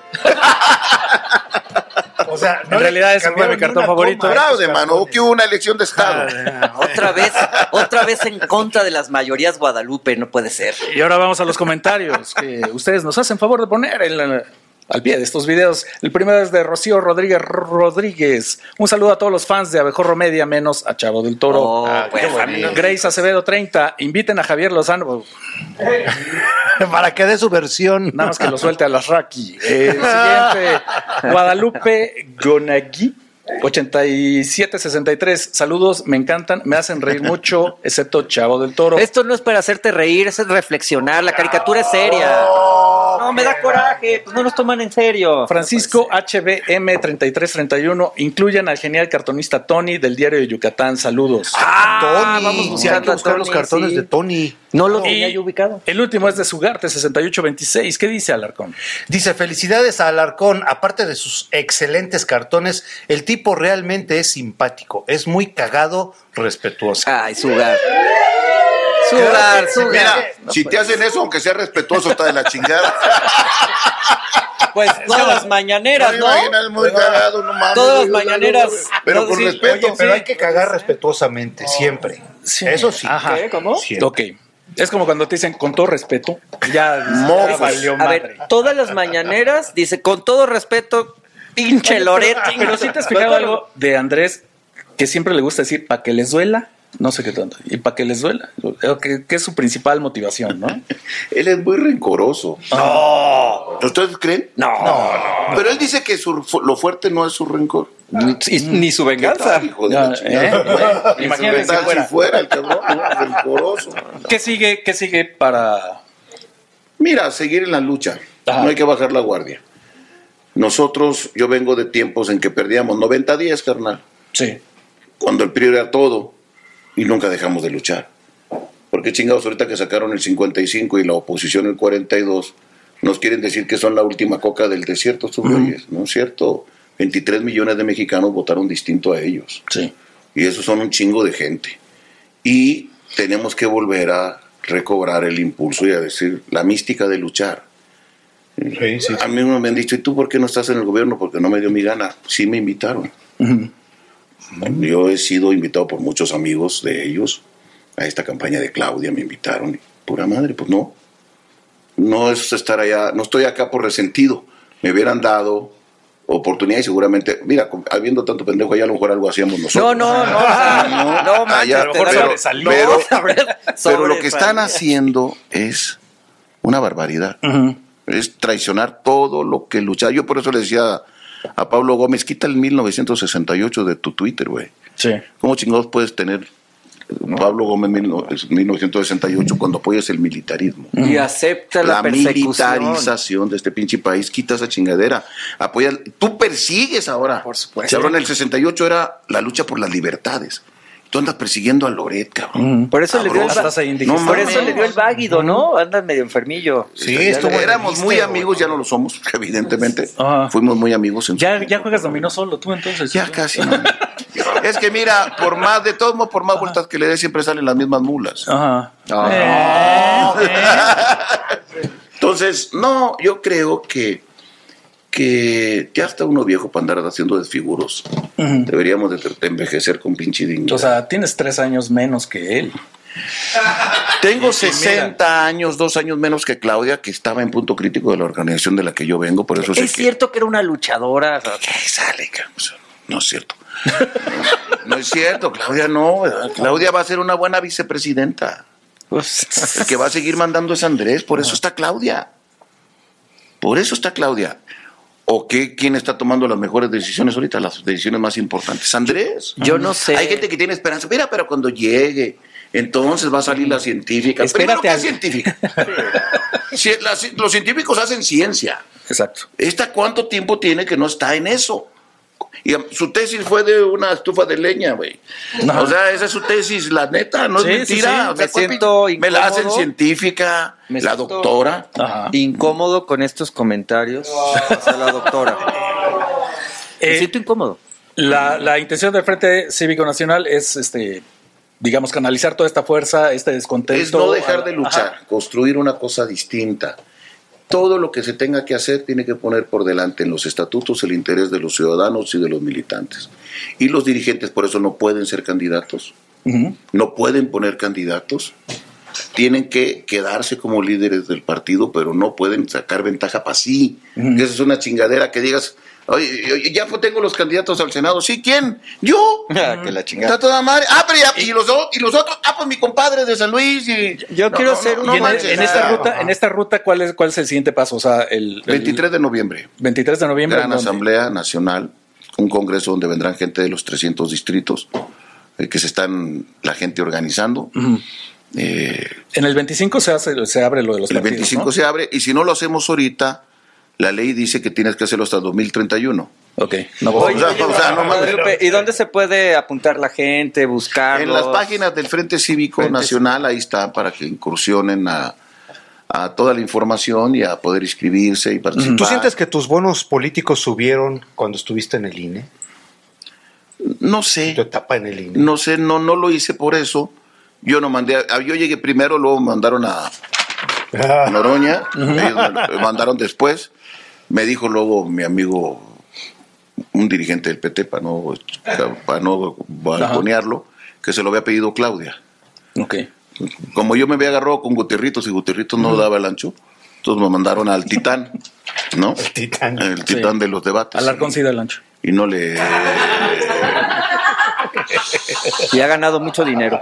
O sea, En realidad ese fue mi cambiaron cartón ni una favorito. coma. ¡Fraude, mano! Que hubo una elección de Estado. Otra vez, otra vez en contra de las mayorías Guadalupe, no puede ser. Y ahora vamos a los comentarios que ustedes nos hacen favor de poner en la- al pie de estos videos. El primero es de Rocío Rodríguez Rodríguez. Un saludo a todos los fans de Abejorro Media, menos a Chavo del Toro. Oh, Ah, pues, qué bueno. a mí no- Grace Acevedo treinta. Inviten a Javier Lozano. Para que dé su versión. Nada más que lo suelte a las Raki. Eh, el siguiente, Guadalupe Gonagui. ochenta y siete sesenta y tres. Saludos, me encantan, me hacen reír mucho, excepto Chavo del Toro. Esto no es para hacerte reír, es reflexionar. La caricatura es seria. No, me da coraje, pues no nos toman en serio. Francisco H B M treinta y tres treinta y uno, incluyan al genial cartonista Tony del diario de Yucatán. Saludos. Ah, Tony. vamos Sí, hay buscando que a buscar los Tony, cartones sí. de Tony. No lo Y tenía yo ubicado. el último es de Sugarte sesenta y ocho veintiséis. ¿Qué dice Alarcón? Dice, felicidades a Alarcón. Aparte de sus excelentes cartones, el tipo realmente es simpático. Es muy cagado, respetuoso. Ay, Sugar. Sugar, Sugar. Mira, No si puede te hacen eso, aunque sea respetuoso, está de la chingada. Pues todas las mañaneras, me ¿no? imaginas muy cagado, no mames. Todas las güey, mañaneras. Pero No, con sí, respeto. Oye, pero hay que cagar respetuosamente, siempre. Sí. Eso sí. Ajá. ¿Qué? ¿Cómo? Siempre. Ok. Es como cuando te dicen con todo respeto, ya, ya Mofos. valió A madre. ver, todas las mañaneras, dice, con todo respeto, pinche Loretti. Pero sí te has fijado algo de Andrés que siempre le gusta decir para que les duela, no sé qué tanto, y para que les duela, que, que es su principal motivación, ¿no? Él es muy rencoroso. No, ¿Ustedes creen? no, Pero él dice que su, lo fuerte no es su rencor. Ni, ni su ¿Qué venganza. tal, hijo de Ya, la chingada? ¿eh? Bueno, Imagínense ¿qué tal fuera. si fuera el cabrón, ¿no? Rencoroso. ¿Qué sigue, qué sigue para...? Mira, seguir en la lucha. Ajá. No hay que bajar la guardia. Nosotros, yo vengo de tiempos en que perdíamos noventa días, carnal. Sí. Cuando el P R I era todo y nunca dejamos de luchar. Porque chingados, ahorita que sacaron el cincuenta y cinco y la oposición el cuarenta y dos, nos quieren decir que son la última coca del desierto, estos güeyes, ¿no es cierto? veintitrés millones de mexicanos votaron distinto a ellos. Sí. Y esos son un chingo de gente. Y tenemos que volver a recobrar el impulso y a decir la mística de luchar. Sí, sí. A mí me han dicho, ¿y tú por qué no estás en el gobierno? Porque no me dio mi gana. Sí me invitaron. Ujú. Yo he sido invitado por muchos amigos de ellos a esta campaña de Claudia, me invitaron. Y, pura madre, pues no. No es estar allá, no estoy acá por resentido. Me hubieran dado oportunidad y seguramente, mira, con- habiendo tanto pendejo allá, a lo mejor algo hacíamos nosotros. No, no, no, o sea, no, manches, allá, te da- pero, sobresalió. pero- No, pero lo que están sobresalió. haciendo es una barbaridad. Ujú. Es traicionar todo lo que lucha. Yo por eso le decía a Pablo Gómez, quita el mil novecientos sesenta y ocho de tu Twitter, güey. Sí. ¿Cómo chingados puedes tener Pablo Gómez, mil novecientos sesenta y ocho, cuando apoyas el militarismo. Y acepta la, La persecución. militarización de este pinche país, quita esa chingadera. Apoya, tú persigues ahora. Por supuesto. Si ahora en el sesenta y ocho era la lucha por las libertades. Tú andas persiguiendo a Loret, cabrón. Por eso le dio el, Sabrosa. Estás ahí por indignado. eso le dio el váguido, ¿no? Anda medio enfermillo. Sí, Este, estuvo en el éramos muy Mister, amigos, ya no lo somos, evidentemente. Ajá. Fuimos muy amigos. En su Ya, tiempo. ya juegas dominó solo, tú entonces. Ya casi. No. Es que mira, por más, de todos modos, por más vueltas que le des, siempre salen las mismas mulas. Ajá. Ah. Eh, eh. Entonces, no, yo creo que, que ya está uno viejo para andar haciendo desfiguros. Ujú. Deberíamos de, de envejecer con pinche dignidad. O sea, tienes tres años menos que él. Tengo sesenta años, dos años menos que Claudia, que estaba en punto crítico de la organización de la que yo vengo, por eso sé Es que... cierto que era una luchadora. ¿Qué sale, cabrón? No es cierto. No es cierto, Claudia no, ¿verdad? Claudia va a ser una buena vicepresidenta. El que va a seguir mandando es Andrés, por eso está Claudia. Por eso está Claudia. ¿O qué? ¿Quién está tomando las mejores decisiones ahorita? Las decisiones más importantes. Andrés. Yo no sé. Hay gente que tiene esperanza. Mira, pero cuando llegue, entonces va a salir la científica. Espérate Primero, ¿qué a- es científica? Si- las- los científicos hacen ciencia. Exacto. ¿Esta cuánto tiempo tiene que no está en eso? Y um, su tesis fue de una estufa de leña, güey. No. O sea, esa es su tesis, la neta, no Sí, es sí, mentira. sí. O sea, Me ¿cuál siento pin- me la hacen incómodo. científica, Me la siento- doctora. Ajá. Incómodo con estos comentarios hacia la doctora. Me Eh, siento incómodo. La, la intención del Frente Cívico Nacional es, este, digamos, canalizar toda esta fuerza, este descontento. Es no dejar de Ajá. luchar, construir una cosa distinta. Todo lo que se tenga que hacer tiene que poner por delante en los estatutos el interés de los ciudadanos y de los militantes. Y los dirigentes por eso no pueden ser candidatos, Ujú. no pueden poner candidatos, tienen que quedarse como líderes del partido, pero no pueden sacar ventaja para sí. Ujú. Esa es una chingadera que digas, oye, oye, ya tengo los candidatos al Senado. ¿Sí? ¿Quién? ¿Yo? que la Está chingada. toda madre. Ah, pero ya, y los, o- y los otros, ah, pues mi compadre de San Luis. Y, Yo quiero ser un Y en, manches, en esta ah, ruta, en esta ruta, ¿cuál es, cuál es el siguiente paso? O sea, el, el veintitrés de noviembre. veintitrés de noviembre. Gran ¿en dónde? Asamblea Nacional, un congreso donde vendrán gente de los trescientos distritos, eh, que se están la gente organizando. Ujú. Eh, En el veinticinco se hace, se abre lo de los el partidos, veinticinco ¿no? se abre, y si no lo hacemos ahorita, la ley dice que tienes que hacerlo hasta dos mil treinta y uno. Ok. No, Oye, O sea, oye, o sea, no mames. Guadalupe, ¿y dónde se puede apuntar la gente, buscarlos? En las páginas del Frente Cívico Frente Nacional, ahí está, para que incursionen a, a toda la información y a poder inscribirse y participar. ¿Tú sientes que tus bonos políticos subieron cuando estuviste en el I N E? No sé. Tu etapa en el I N E. No sé, no, no lo hice por eso. Yo no mandé, a- yo llegué primero, luego me mandaron a a Noroña, ellos me mandaron después. Me dijo luego mi amigo, un dirigente del P T, para no, para no balconearlo, que se lo había pedido Claudia. Ok. Como yo me había agarrado con Gutierritos y Gutierritos no daba el ancho, entonces me mandaron al Titán, ¿no? El Titán. El Titán Sí. de los debates. Alarcón sí da el ancho. Y no le... Y ha ganado mucho dinero.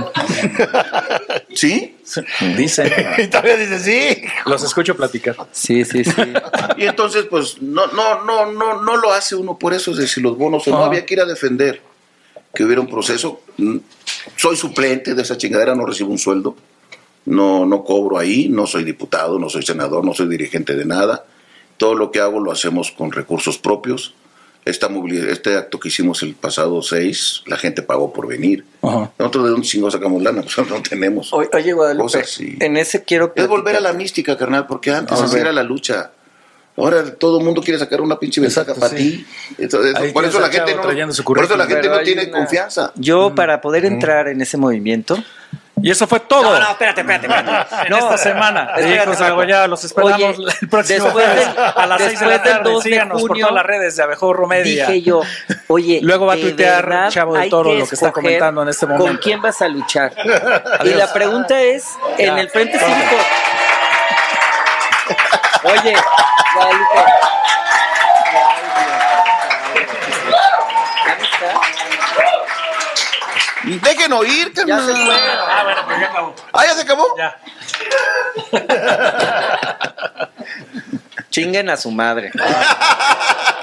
¿Sí? Dicen. Y todavía dices, sí. Los escucho platicar. Sí, sí, sí. Y entonces, pues, no, no, no, no, no lo hace uno por eso, es decir, los bonos, o no Ajá. había que ir a defender que hubiera un proceso. Mm, Soy suplente de esa chingadera, no recibo un sueldo, no, no cobro ahí, no soy diputado, no soy senador, no soy dirigente de nada. Todo lo que hago lo hacemos con recursos propios. Esta movili- este acto que hicimos el pasado seis, la gente pagó por venir. Ajá. Nosotros de dónde chingados sacamos lana, pues no tenemos. Oye, oye, Guadalupe, Cosas, sí. en ese quiero Es volver a platicar. la mística, carnal, porque antes A así ver. era la lucha. Ahora todo el mundo quiere sacar una pinche ventaja Exacto, para sí. ti. Entonces, Ahí por tienes eso la al gente chavo no, trayendo su por eso la currículum. gente Pero no hay tiene una- confianza. Yo, para poder entrar en ese movimiento... Y eso fue todo. No, no, espérate, espérate, espérate. En No, esta semana. espérate, Hijos de Paco. Goya, los esperamos Oye, el próximo después jueves del- a las seis de la después del tarde. dos de Síganos por junio, todas las redes de Abejorro Media. Dije yo, oye, Luego va a de tuitear verdad Chavo del hay Toro que lo que está escoger comentando en este ¿Con momento. quién vas a luchar? Y Adiós. la pregunta es, en Ya. el Frente Cívico... Oye, Guadalupe... Ay, Dios. ¿Ya no está? Dejen oír, Ya carnal. se fue. Ah, bueno, pues ya acabó. Ah, ya se acabó. Ya. Chinguen a su madre.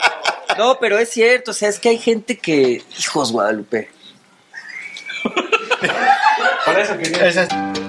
No, pero es cierto, o sea, es que hay gente que... Hijos, Guadalupe. Por eso quería. Esa es-